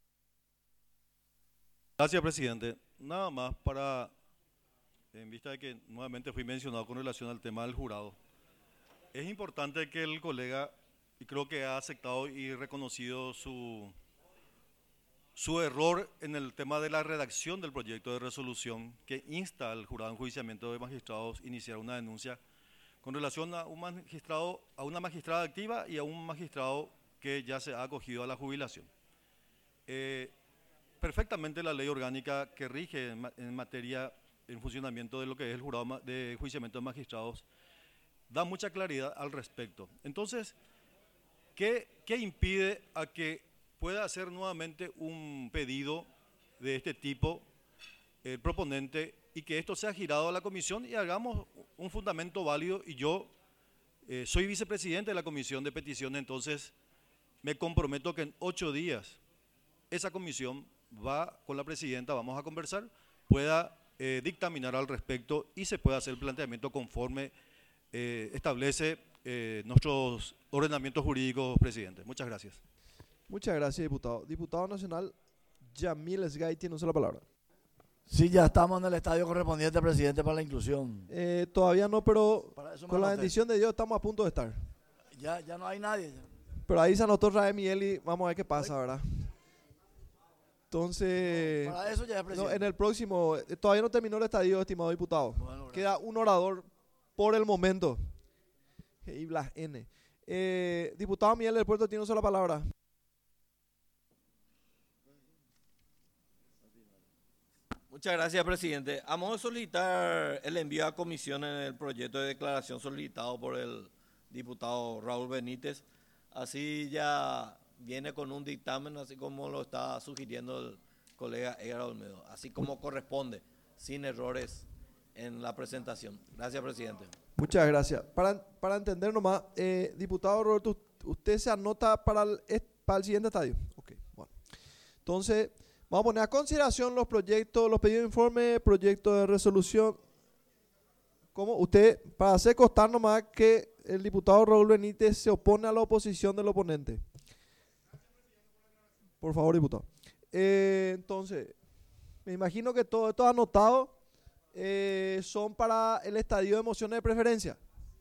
Gracias, presidente. Nada más para, en vista de que nuevamente fui mencionado con relación al tema del jurado, es importante que el colega, y creo que ha aceptado y reconocido su, su error en el tema de la redacción del proyecto de resolución que insta al jurado de enjuiciamiento de magistrados a iniciar una denuncia con relación a un magistrado, a una magistrada activa y a un magistrado que ya se ha acogido a la jubilación. Eh, perfectamente la ley orgánica que rige en, en materia, en funcionamiento de lo que es el jurado de enjuiciamiento de magistrados, da mucha claridad al respecto. Entonces, ¿qué, qué impide a que pueda hacer nuevamente un pedido de este tipo el proponente y que esto sea girado a la comisión y hagamos un fundamento válido? Y yo eh, soy vicepresidente de la comisión de peticiones, entonces me comprometo que en ocho días esa comisión va con la presidenta, vamos a conversar, pueda eh, dictaminar al respecto y se pueda hacer el planteamiento conforme eh, establece eh, nuestros ordenamientos jurídicos, presidente. Muchas gracias. Muchas gracias, diputado. Diputado nacional Yamil Esgay tiene uso de la palabra. Sí, ya estamos en el estadio correspondiente, presidente, para la inclusión. Eh, todavía no, pero Para eso me con la anoté. bendición de Dios estamos a punto de estar. Ya, ya no hay nadie. Pero ahí se anotó Rae Miguel y vamos a ver qué pasa, ¿verdad? Entonces, Para eso ya es no, presidente. en el próximo, eh, todavía no terminó el estadio, estimado diputado. Queda un orador por el momento. Y Blas N. Eh, diputado Miguel del Puerto tiene una sola palabra. Muchas gracias, presidente. A modo de solicitar el envío a comisión en el proyecto de declaración solicitado por el diputado Raúl Benítez, así ya viene con un dictamen, así como lo está sugiriendo el colega Edgar Olmedo, así como corresponde, sin errores en la presentación. Gracias, presidente. Muchas gracias. Para, para entender nomás, eh, diputado Roberto, usted se anota para el, para el siguiente estadio. Ok, bueno. Entonces, vamos a poner a consideración los proyectos, los pedidos de informe, proyectos de resolución. ¿Cómo? Usted, para hacer constar nomás que el diputado Raúl Benítez se opone a la oposición del oponente. Por favor, diputado. Eh, entonces, me imagino que todo esto anotado eh, son para el estadio de mociones de preferencia.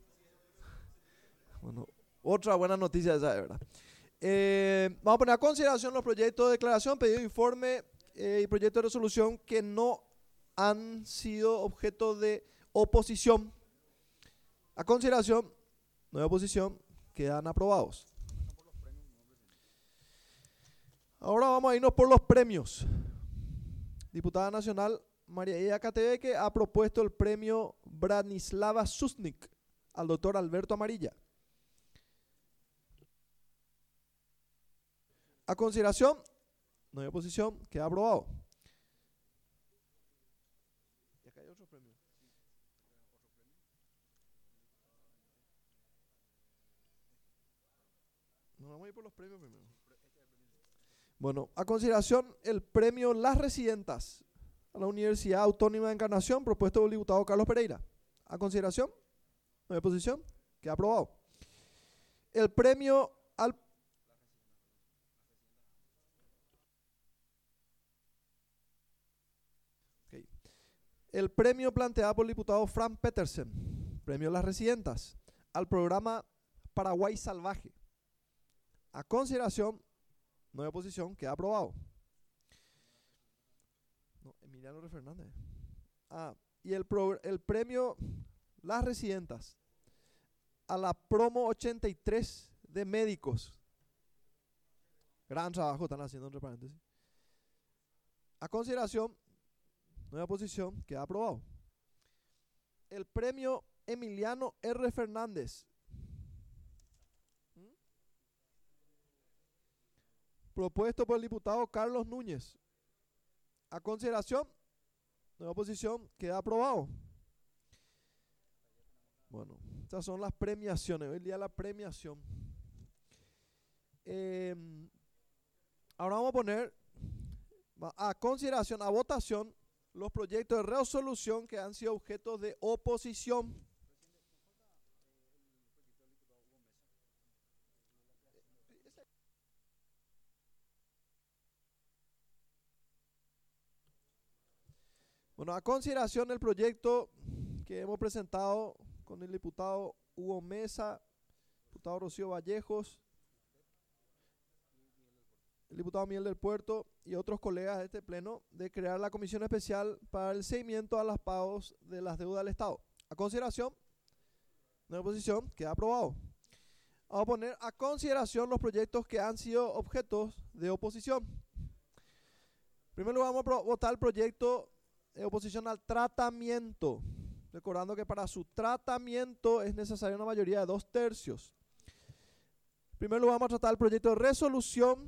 Bueno, otra buena noticia esa, de verdad. Eh, vamos a poner a consideración los proyectos de declaración, pedido de informe eh, y proyectos de resolución que no han sido objeto de oposición. A consideración, no hay oposición, quedan aprobados. Ahora vamos a irnos por los premios. Diputada Nacional María Ida Catebeque ha propuesto el premio Branislava Susnik al doctor Alberto Amarilla. A consideración, no hay oposición, queda aprobado. Y acá hay otro premio. Nos vamos a ir por los premios primero. Bueno, a consideración el premio Las Residentas a la Universidad Autónoma de Encarnación, propuesto por el diputado Carlos Pereira. A consideración, no hay oposición, queda aprobado. El premio al okay. El premio planteado por el diputado Frank Petersen, premio Las Residentas, al programa Paraguay Salvaje. A consideración, no hay oposición, queda aprobado. No, Emiliano Fernández. Ah, y el, pro, el premio Las Residentas a la promo ochenta y tres de médicos. Gran trabajo están haciendo, entre paréntesis. A consideración, no hay oposición, queda aprobado. El premio Emiliano R. Fernández, propuesto por el diputado Carlos Núñez. A consideración, no hay oposición, queda aprobado. Bueno, estas son las premiaciones. Hoy día la premiación. Eh, ahora vamos a poner a consideración, a votación, los proyectos de resolución que han sido objeto de oposición. Bueno, a consideración del proyecto que hemos presentado con el diputado Hugo Mesa, diputado Rocío Vallejos, el diputado Miguel del Puerto y otros colegas de este pleno, de crear la comisión especial para el seguimiento a los pagos de las deudas del Estado. A consideración, no hay oposición, queda aprobado. Vamos a poner a consideración los proyectos que han sido objetos de oposición. En primer lugar, vamos a votar el proyecto de oposición al tratamiento, recordando que para su tratamiento es necesaria una mayoría de dos tercios. En primer lugar, vamos a tratar el proyecto de resolución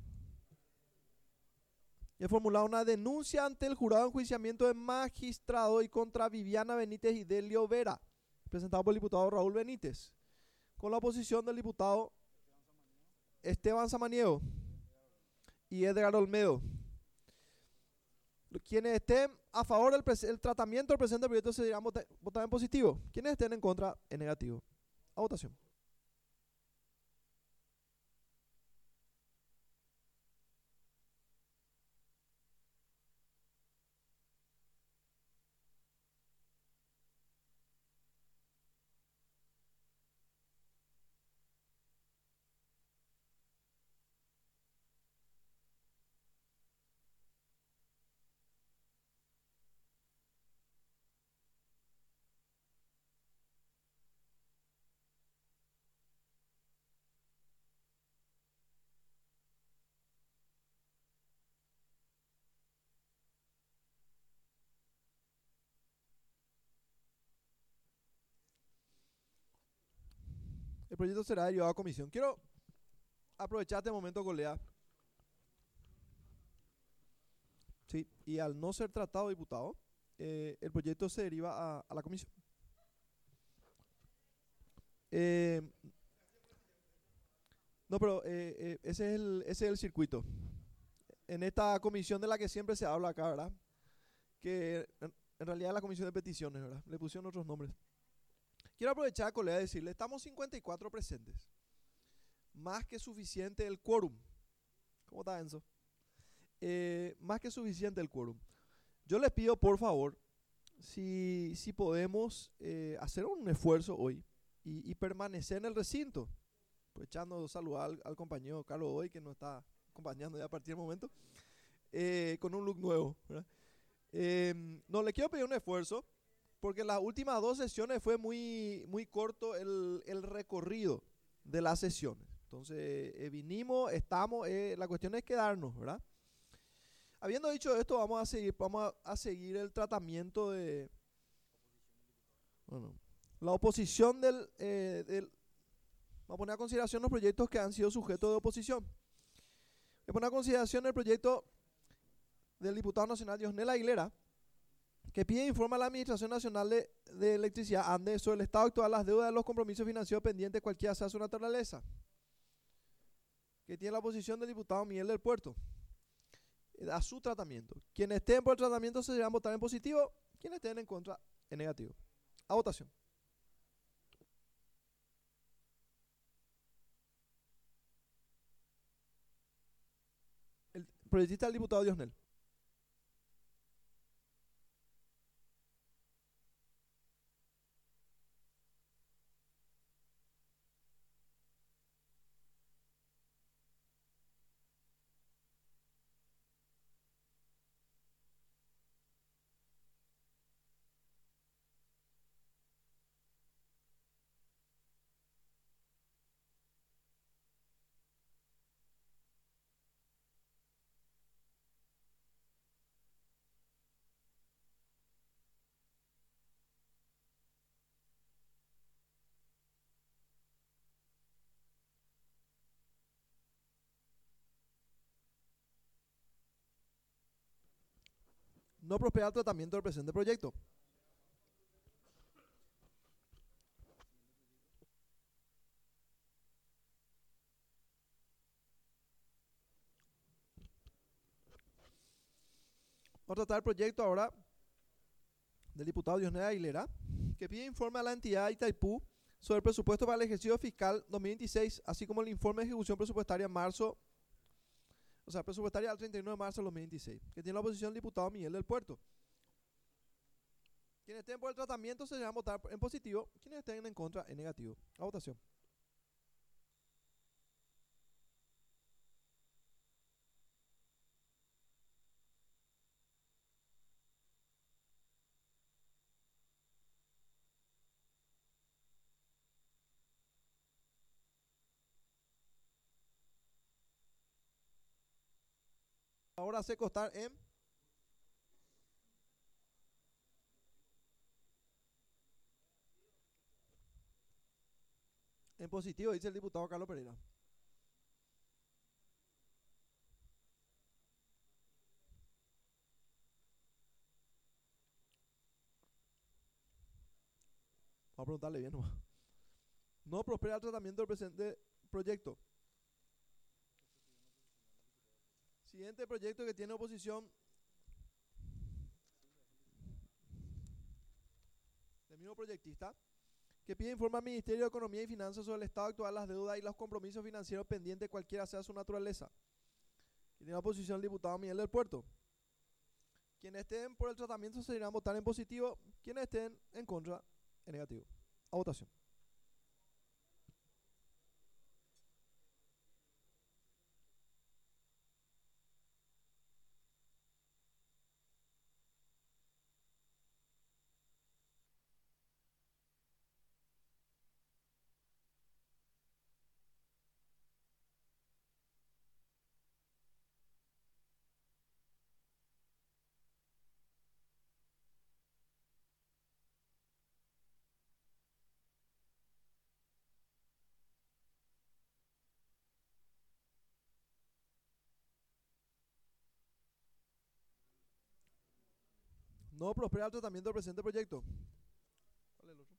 y he formulado una denuncia ante el jurado de enjuiciamiento de magistrado y contra Viviana Benítez y Delio Vera, presentado por el diputado Raúl Benítez, con la oposición del diputado Esteban Samaniego y Edgar Olmedo. Quienes estén a favor del el tratamiento del presente proyecto se dirán votar, votar en positivo. Quienes estén en contra, en negativo. A votación. El proyecto será llevado a comisión. Quiero aprovechar este momento, colega. Sí, y al no ser tratado, diputado, eh, el proyecto se deriva a, a la comisión. Eh, no, pero eh, eh, ese, es el, ese es el circuito. En esta comisión de la que siempre se habla acá, ¿verdad? Que en, en realidad es la comisión de peticiones, ¿verdad? Le pusieron otros nombres. Quiero aprovechar, colega, y decirle, estamos cincuenta y cuatro presentes. Más que suficiente el quórum. ¿Cómo está, Enzo? Eh, más que suficiente el quórum. Yo les pido, por favor, si, si podemos eh, hacer un esfuerzo hoy y, y permanecer en el recinto. Aprovechando saludar al, al compañero Carlos Hoy, que nos está acompañando ya a partir del momento, eh, con un look nuevo, ¿verdad? Eh, no, le quiero pedir un esfuerzo, porque las últimas dos sesiones fue muy, muy corto el, el recorrido de las sesiones. Entonces, eh, vinimos, estamos, eh, la cuestión es quedarnos, ¿verdad? Habiendo dicho esto, vamos a seguir, vamos a, a seguir el tratamiento de... Bueno, la oposición del, eh, del... Vamos a poner a consideración los proyectos que han sido sujetos de oposición. Voy a poner a consideración el proyecto del diputado nacional Diosnel Aguilera, que pide informe a la Administración Nacional de, de Electricidad, ANDE, sobre el estado actual de las deudas de los compromisos financieros pendientes, cualquiera sea su naturaleza, que tiene la oposición del diputado Miguel del Puerto, a su tratamiento. Quienes estén por el tratamiento se deberán votar en positivo, quienes estén en contra en negativo. A votación. El proyectista del diputado Diosnel. No prospera el tratamiento del presente proyecto. Vamos a tratar el proyecto ahora del diputado Diosnel Aguilera, que pide informe a la entidad Itaipú sobre el presupuesto para el ejercicio fiscal dos mil veintiséis, así como el informe de ejecución presupuestaria en marzo, o sea, presupuestaria al treinta y uno de marzo del dos mil veintiséis, que tiene la oposición del diputado Miguel del Puerto. Quienes estén por el tratamiento se deberán votar en positivo, quienes estén en contra en negativo. A votación. Ahora hace constar en en positivo, dice el diputado Carlos Pereira. Vamos a preguntarle bien nomás. No prospera el tratamiento del presente proyecto. Siguiente proyecto que tiene oposición del mismo proyectista, que pide informe al Ministerio de Economía y Finanzas sobre el estado actual de las deudas y los compromisos financieros pendientes, cualquiera sea su naturaleza. Que tiene oposición el diputado Miguel del Puerto. Quienes estén por el tratamiento se irán a votar en positivo, quienes estén en contra en negativo. A votación. No prospera el tratamiento del presente proyecto. ¿Cuál es el otro?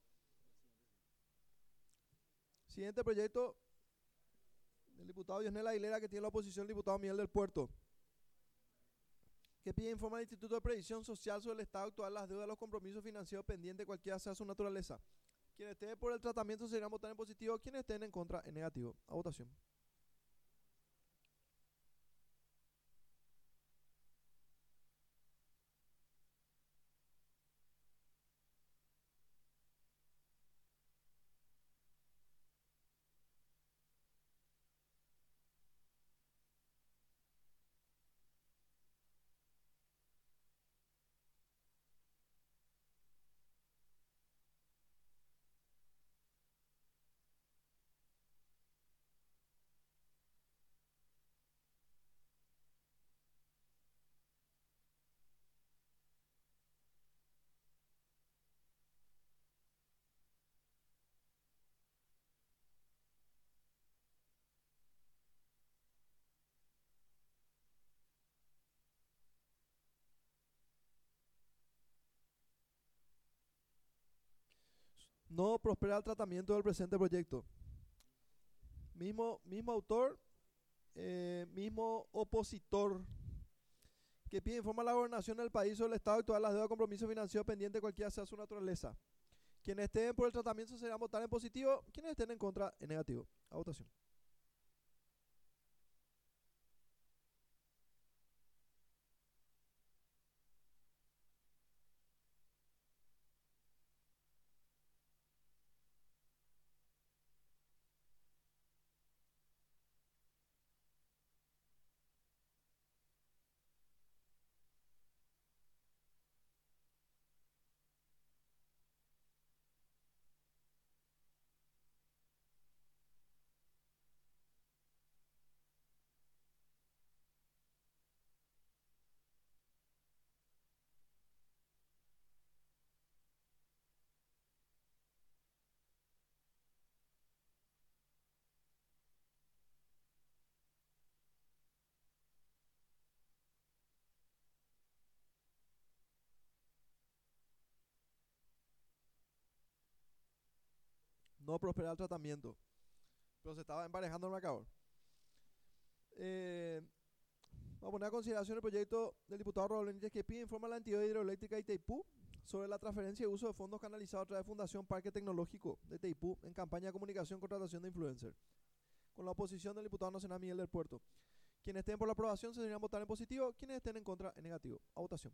Siguiente proyecto del diputado Diosnel Aguilera, que tiene la oposición el diputado Miguel del Puerto, que pide informe al Instituto de Previsión Social sobre el estado actual de las deudas de los compromisos financieros pendientes, cualquiera sea su naturaleza. Quienes estén por el tratamiento se irán a votar en positivo, quienes estén en contra en negativo. A votación. No prospera el tratamiento del presente proyecto. Mismo, mismo autor, eh, mismo opositor, que pide informar a la gobernación del país sobre el estado actual de las deudas de compromisos financieros pendientes, cualquiera sea su naturaleza. Quienes estén por el tratamiento se irán a votar en positivo, quienes estén en contra en negativo. A votación. No prospera el tratamiento, pero se estaba emparejando el marcador. Eh, vamos a poner a consideración el proyecto del diputado Raúl Benítez, que pide informe a la entidad hidroeléctrica de Itaipú sobre la transferencia y uso de fondos canalizados a través de Fundación Parque Tecnológico de Itaipú en campaña de comunicación y contratación de influencers, con la oposición del diputado nacional Miguel del Puerto. Quienes estén por la aprobación se deberían votar en positivo, quienes estén en contra en negativo. A votación.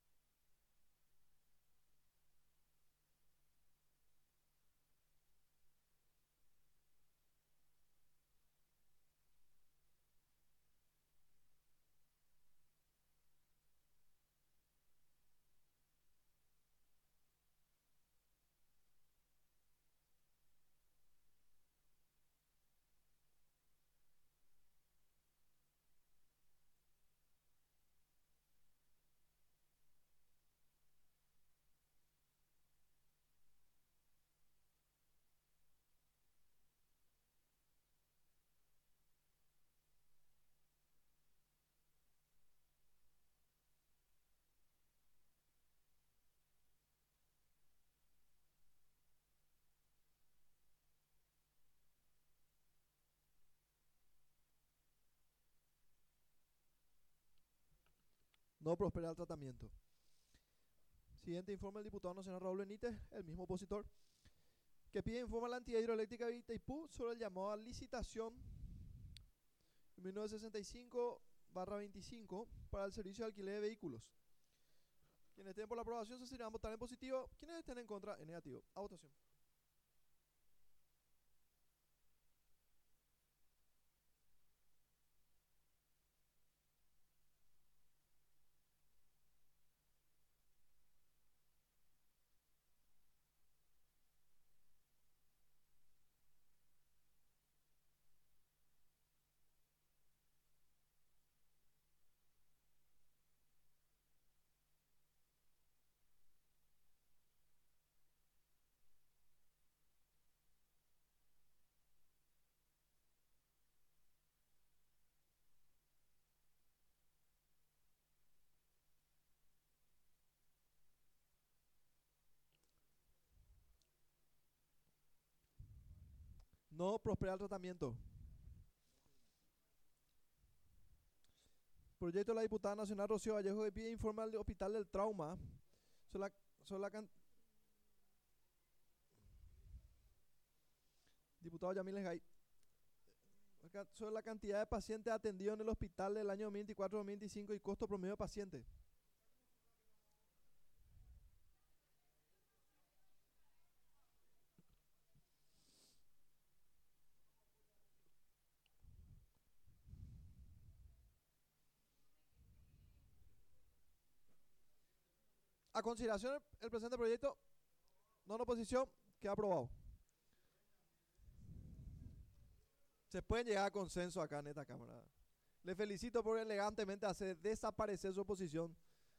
No prospera el tratamiento. Siguiente informe del diputado nacional Raúl Benítez, el mismo opositor, que pide informe a la entidad hidroeléctrica de Itaipú sobre el llamado a licitación mil novecientos sesenta y cinco barra veinticinco para el servicio de alquiler de vehículos. Quienes estén por la aprobación se irán a votar en positivo, quienes estén en contra en negativo. A votación. No prospera el tratamiento. Proyecto de la diputada nacional Rocío Vallejo que pide informe al Hospital del Trauma sobre la, sobre la can... Diputado Yamil Esgay, sobre la cantidad de pacientes atendidos en el hospital del año dos mil veinticuatro dos mil veinticinco y costo promedio de paciente. A consideración el, el presente proyecto, no en oposición, queda aprobado. Se pueden llegar a consenso acá en esta Cámara. Le felicito por elegantemente hacer desaparecer su oposición.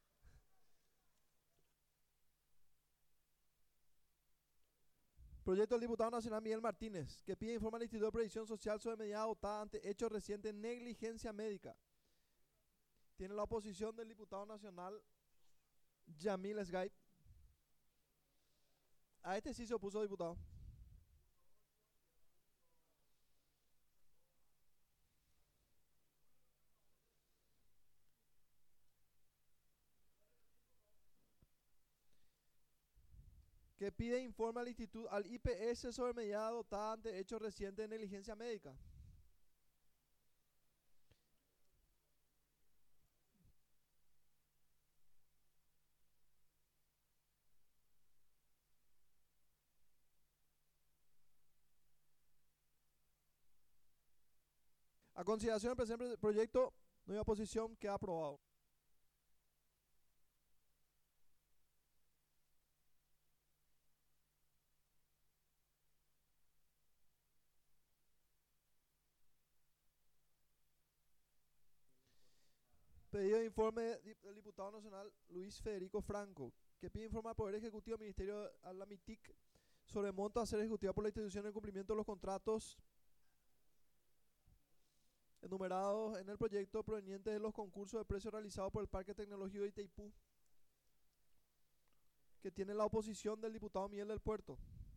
Proyecto del diputado nacional Miguel Martínez, que pide informe al Instituto de Previsión Social sobre medidas adoptadas ante hechos recientes de negligencia médica. Tiene la oposición del diputado nacional Yamil Esgay. A este sí se opuso, diputado. Que pide informe al instituto, al I P S sobre medidas adoptadas ante hechos recientes de negligencia médica. A consideración del presente proyecto, no hay oposición, queda aprobado. Pedido de informe del diputado nacional Luis Federico Franco, que pide informe al Poder Ejecutivo del Ministerio a la MITIC sobre monto a ser ejecutado por la institución en cumplimiento de los contratos enumerados en el proyecto provenientes de los concursos de precios realizados por el Parque Tecnológico de Itaipú, que tiene la oposición del diputado Miguel del Puerto.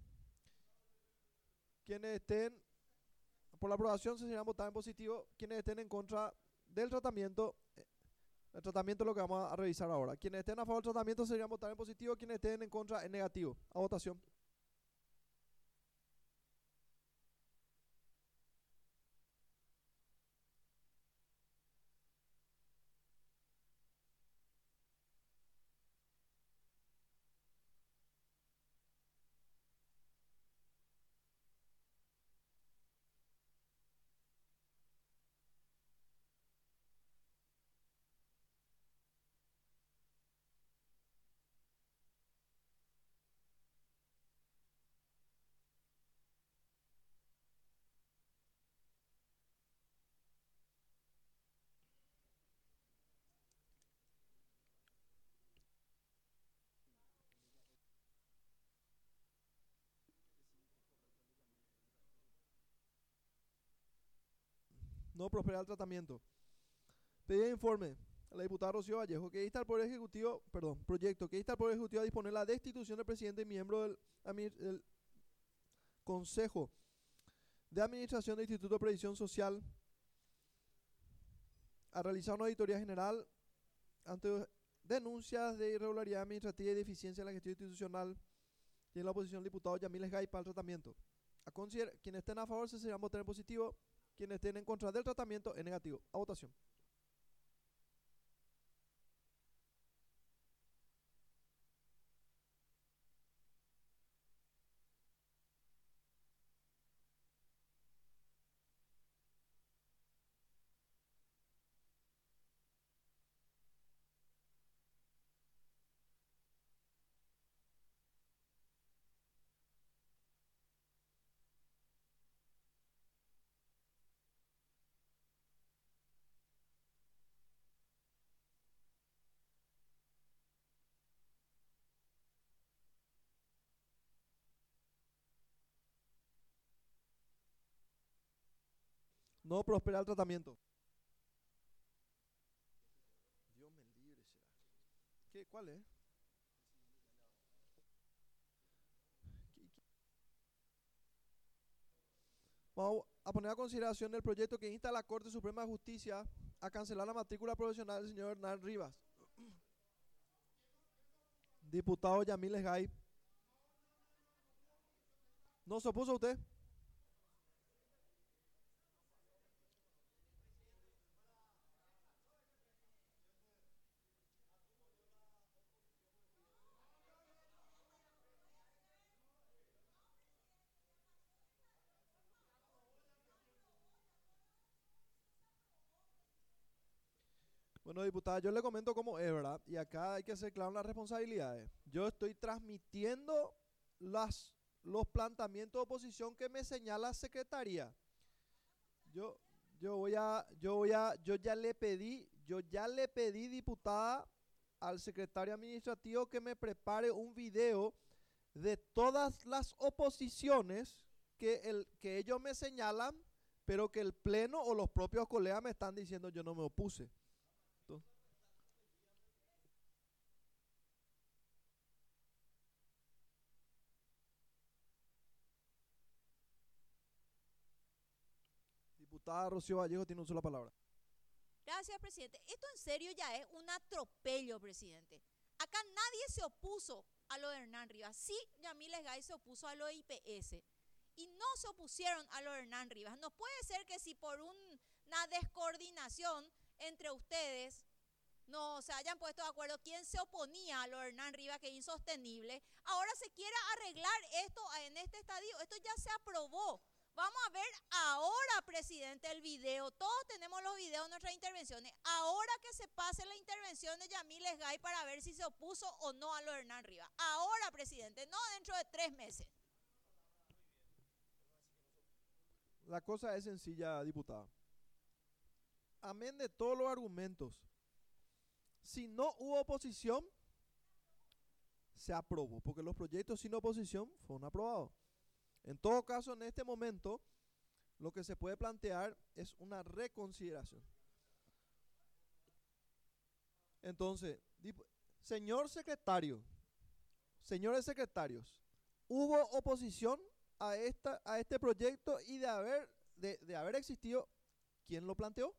Quienes estén por la aprobación se serán votados en positivo, quienes estén en contra del tratamiento, el tratamiento es lo que vamos a revisar ahora. Quienes estén a favor del tratamiento serían votar en positivo, quienes estén en contra en negativo. A votación. No prospera el tratamiento. Pedí informe a la diputada Rocío Vallejo que insta al Poder Ejecutivo, perdón, proyecto que insta al Poder Ejecutivo a disponer la destitución del presidente y miembro del, del Consejo de Administración del Instituto de Previsión Social, a realizar una auditoría general ante denuncias de irregularidad administrativa y deficiencia en la gestión institucional, y en la oposición el diputado Yamil Esgay para el tratamiento. A considerar, quienes estén a favor se serán votar en positivo, quienes estén en contra del tratamiento en negativo. A votación. No prospera el tratamiento. Dios me libre será. ¿Qué, ¿Cuál es? ¿Qué, qué? Vamos a poner a consideración el proyecto que insta a la Corte Suprema de Justicia a cancelar la matrícula profesional del señor Hernán Rivas. Diputado Yamil Esgay. ¿No se opuso usted? Bueno, diputada, yo le comento cómo es, ¿verdad? Y acá hay que ser claro en las responsabilidades. Yo estoy transmitiendo las, los planteamientos de oposición que me señala Secretaría. Yo, yo voy a, yo voy a, yo ya le pedí, yo ya le pedí, diputada, al secretario administrativo que me prepare un video de todas las oposiciones que, el, que ellos me señalan, pero que el pleno o los propios colegas me están diciendo yo no me opuse. Entonces, diputada Rocío Vallejo tiene un sola palabra. Gracias, presidente. Esto en serio ya es un atropello, presidente. Acá nadie se opuso a lo de Hernán Rivas. Sí, Yamil Esgay se opuso a lo de I P S. Y no se opusieron a lo de Hernán Rivas. No puede ser que si por un, una descoordinación entre ustedes no se hayan puesto de acuerdo quién se oponía a lo de Hernán Rivas, que es insostenible, ahora se quiera arreglar esto en este estadio. Esto ya se aprobó. Vamos a ver ahora, presidente, el video. Todos tenemos los videos de nuestras intervenciones. Ahora que se pase la intervención de Yamil Esgay para ver si se opuso o no a lo de Hernán Rivas. Ahora, presidente, no dentro de tres meses. La cosa es sencilla, diputada. Amén de todos los argumentos, si no hubo oposición, se aprobó, porque los proyectos sin oposición fueron aprobados. En todo caso, en este momento, lo que se puede plantear es una reconsideración. Entonces, señor secretario, señores secretarios, ¿hubo oposición a, esta, a este proyecto y de haber, de, de haber existido, quién lo planteó?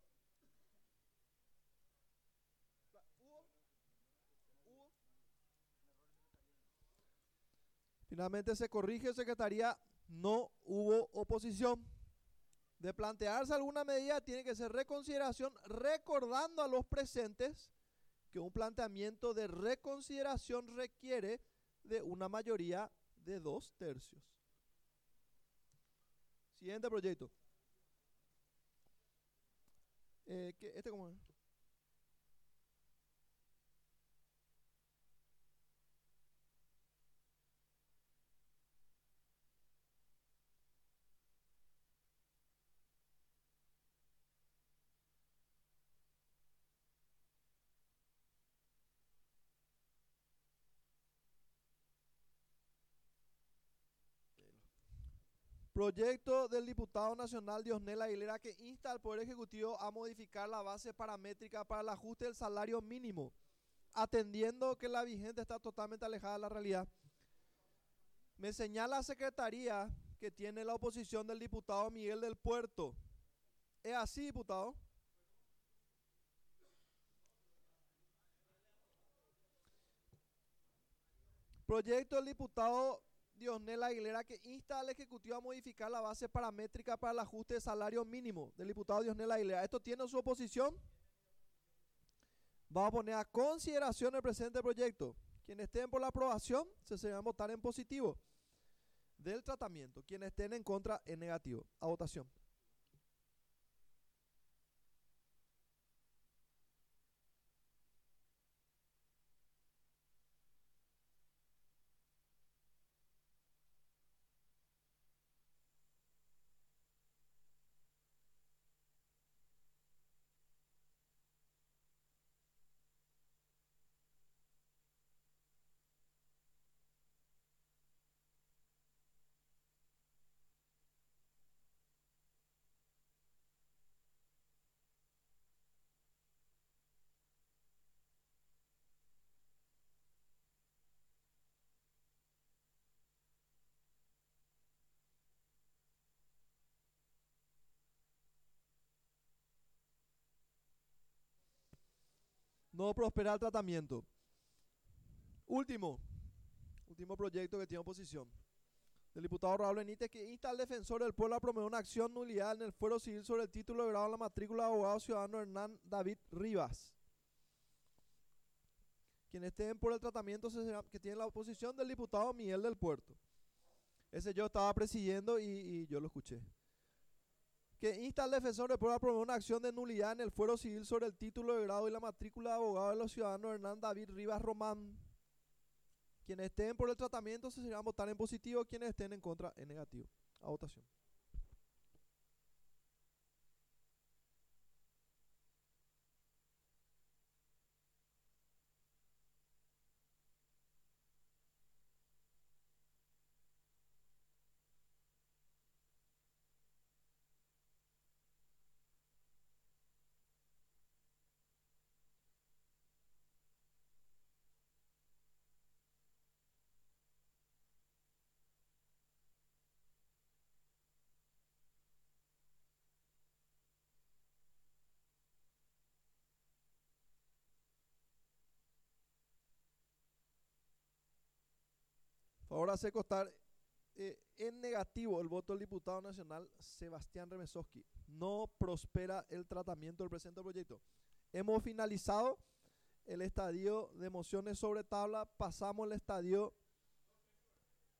Finalmente se corrige, secretaría, no hubo oposición. De plantearse alguna medida tiene que ser reconsideración, recordando a los presentes que un planteamiento de reconsideración requiere de una mayoría de dos tercios. Siguiente proyecto. Eh, ¿qué, ¿Este cómo es? Proyecto del diputado nacional Diosnel Aguilera que insta al Poder Ejecutivo a modificar la base paramétrica para el ajuste del salario mínimo, atendiendo que la vigente está totalmente alejada de la realidad. Me señala la Secretaría que tiene la oposición del diputado Miguel del Puerto. ¿Es así, diputado? Proyecto del diputado Diosnel Aguilera que insta al Ejecutivo a modificar la base paramétrica para el ajuste de salario mínimo del diputado Diosnel Aguilera. ¿Esto tiene su oposición? Vamos a poner a consideración el presente proyecto. Quienes estén por la aprobación se se van a votar en positivo del tratamiento. Quienes estén en contra en negativo. A votación. No prospera el tratamiento. Último, último proyecto que tiene oposición. Del diputado Raúl Benítez, que insta al defensor del pueblo a promover una acción nulidad en el fuero civil sobre el título de grado en la matrícula de abogado ciudadano Hernán David Rivas. Quienes estén por el tratamiento se será, que tiene la oposición del diputado Miguel del Puerto. Ese yo estaba presidiendo y, y yo lo escuché. Que insta al defensor del pueblo a promover una acción de nulidad en el fuero civil sobre el título de grado y la matrícula de abogado de los ciudadanos Hernán David Rivas Román. Quienes estén por el tratamiento se serán votar en positivo, quienes estén en contra en negativo. A votación. Favor hace constar eh, en negativo el voto del diputado nacional Sebastián Remesoski. No prospera el tratamiento del presente proyecto. Hemos finalizado el estadio de mociones sobre tabla. Pasamos al estadio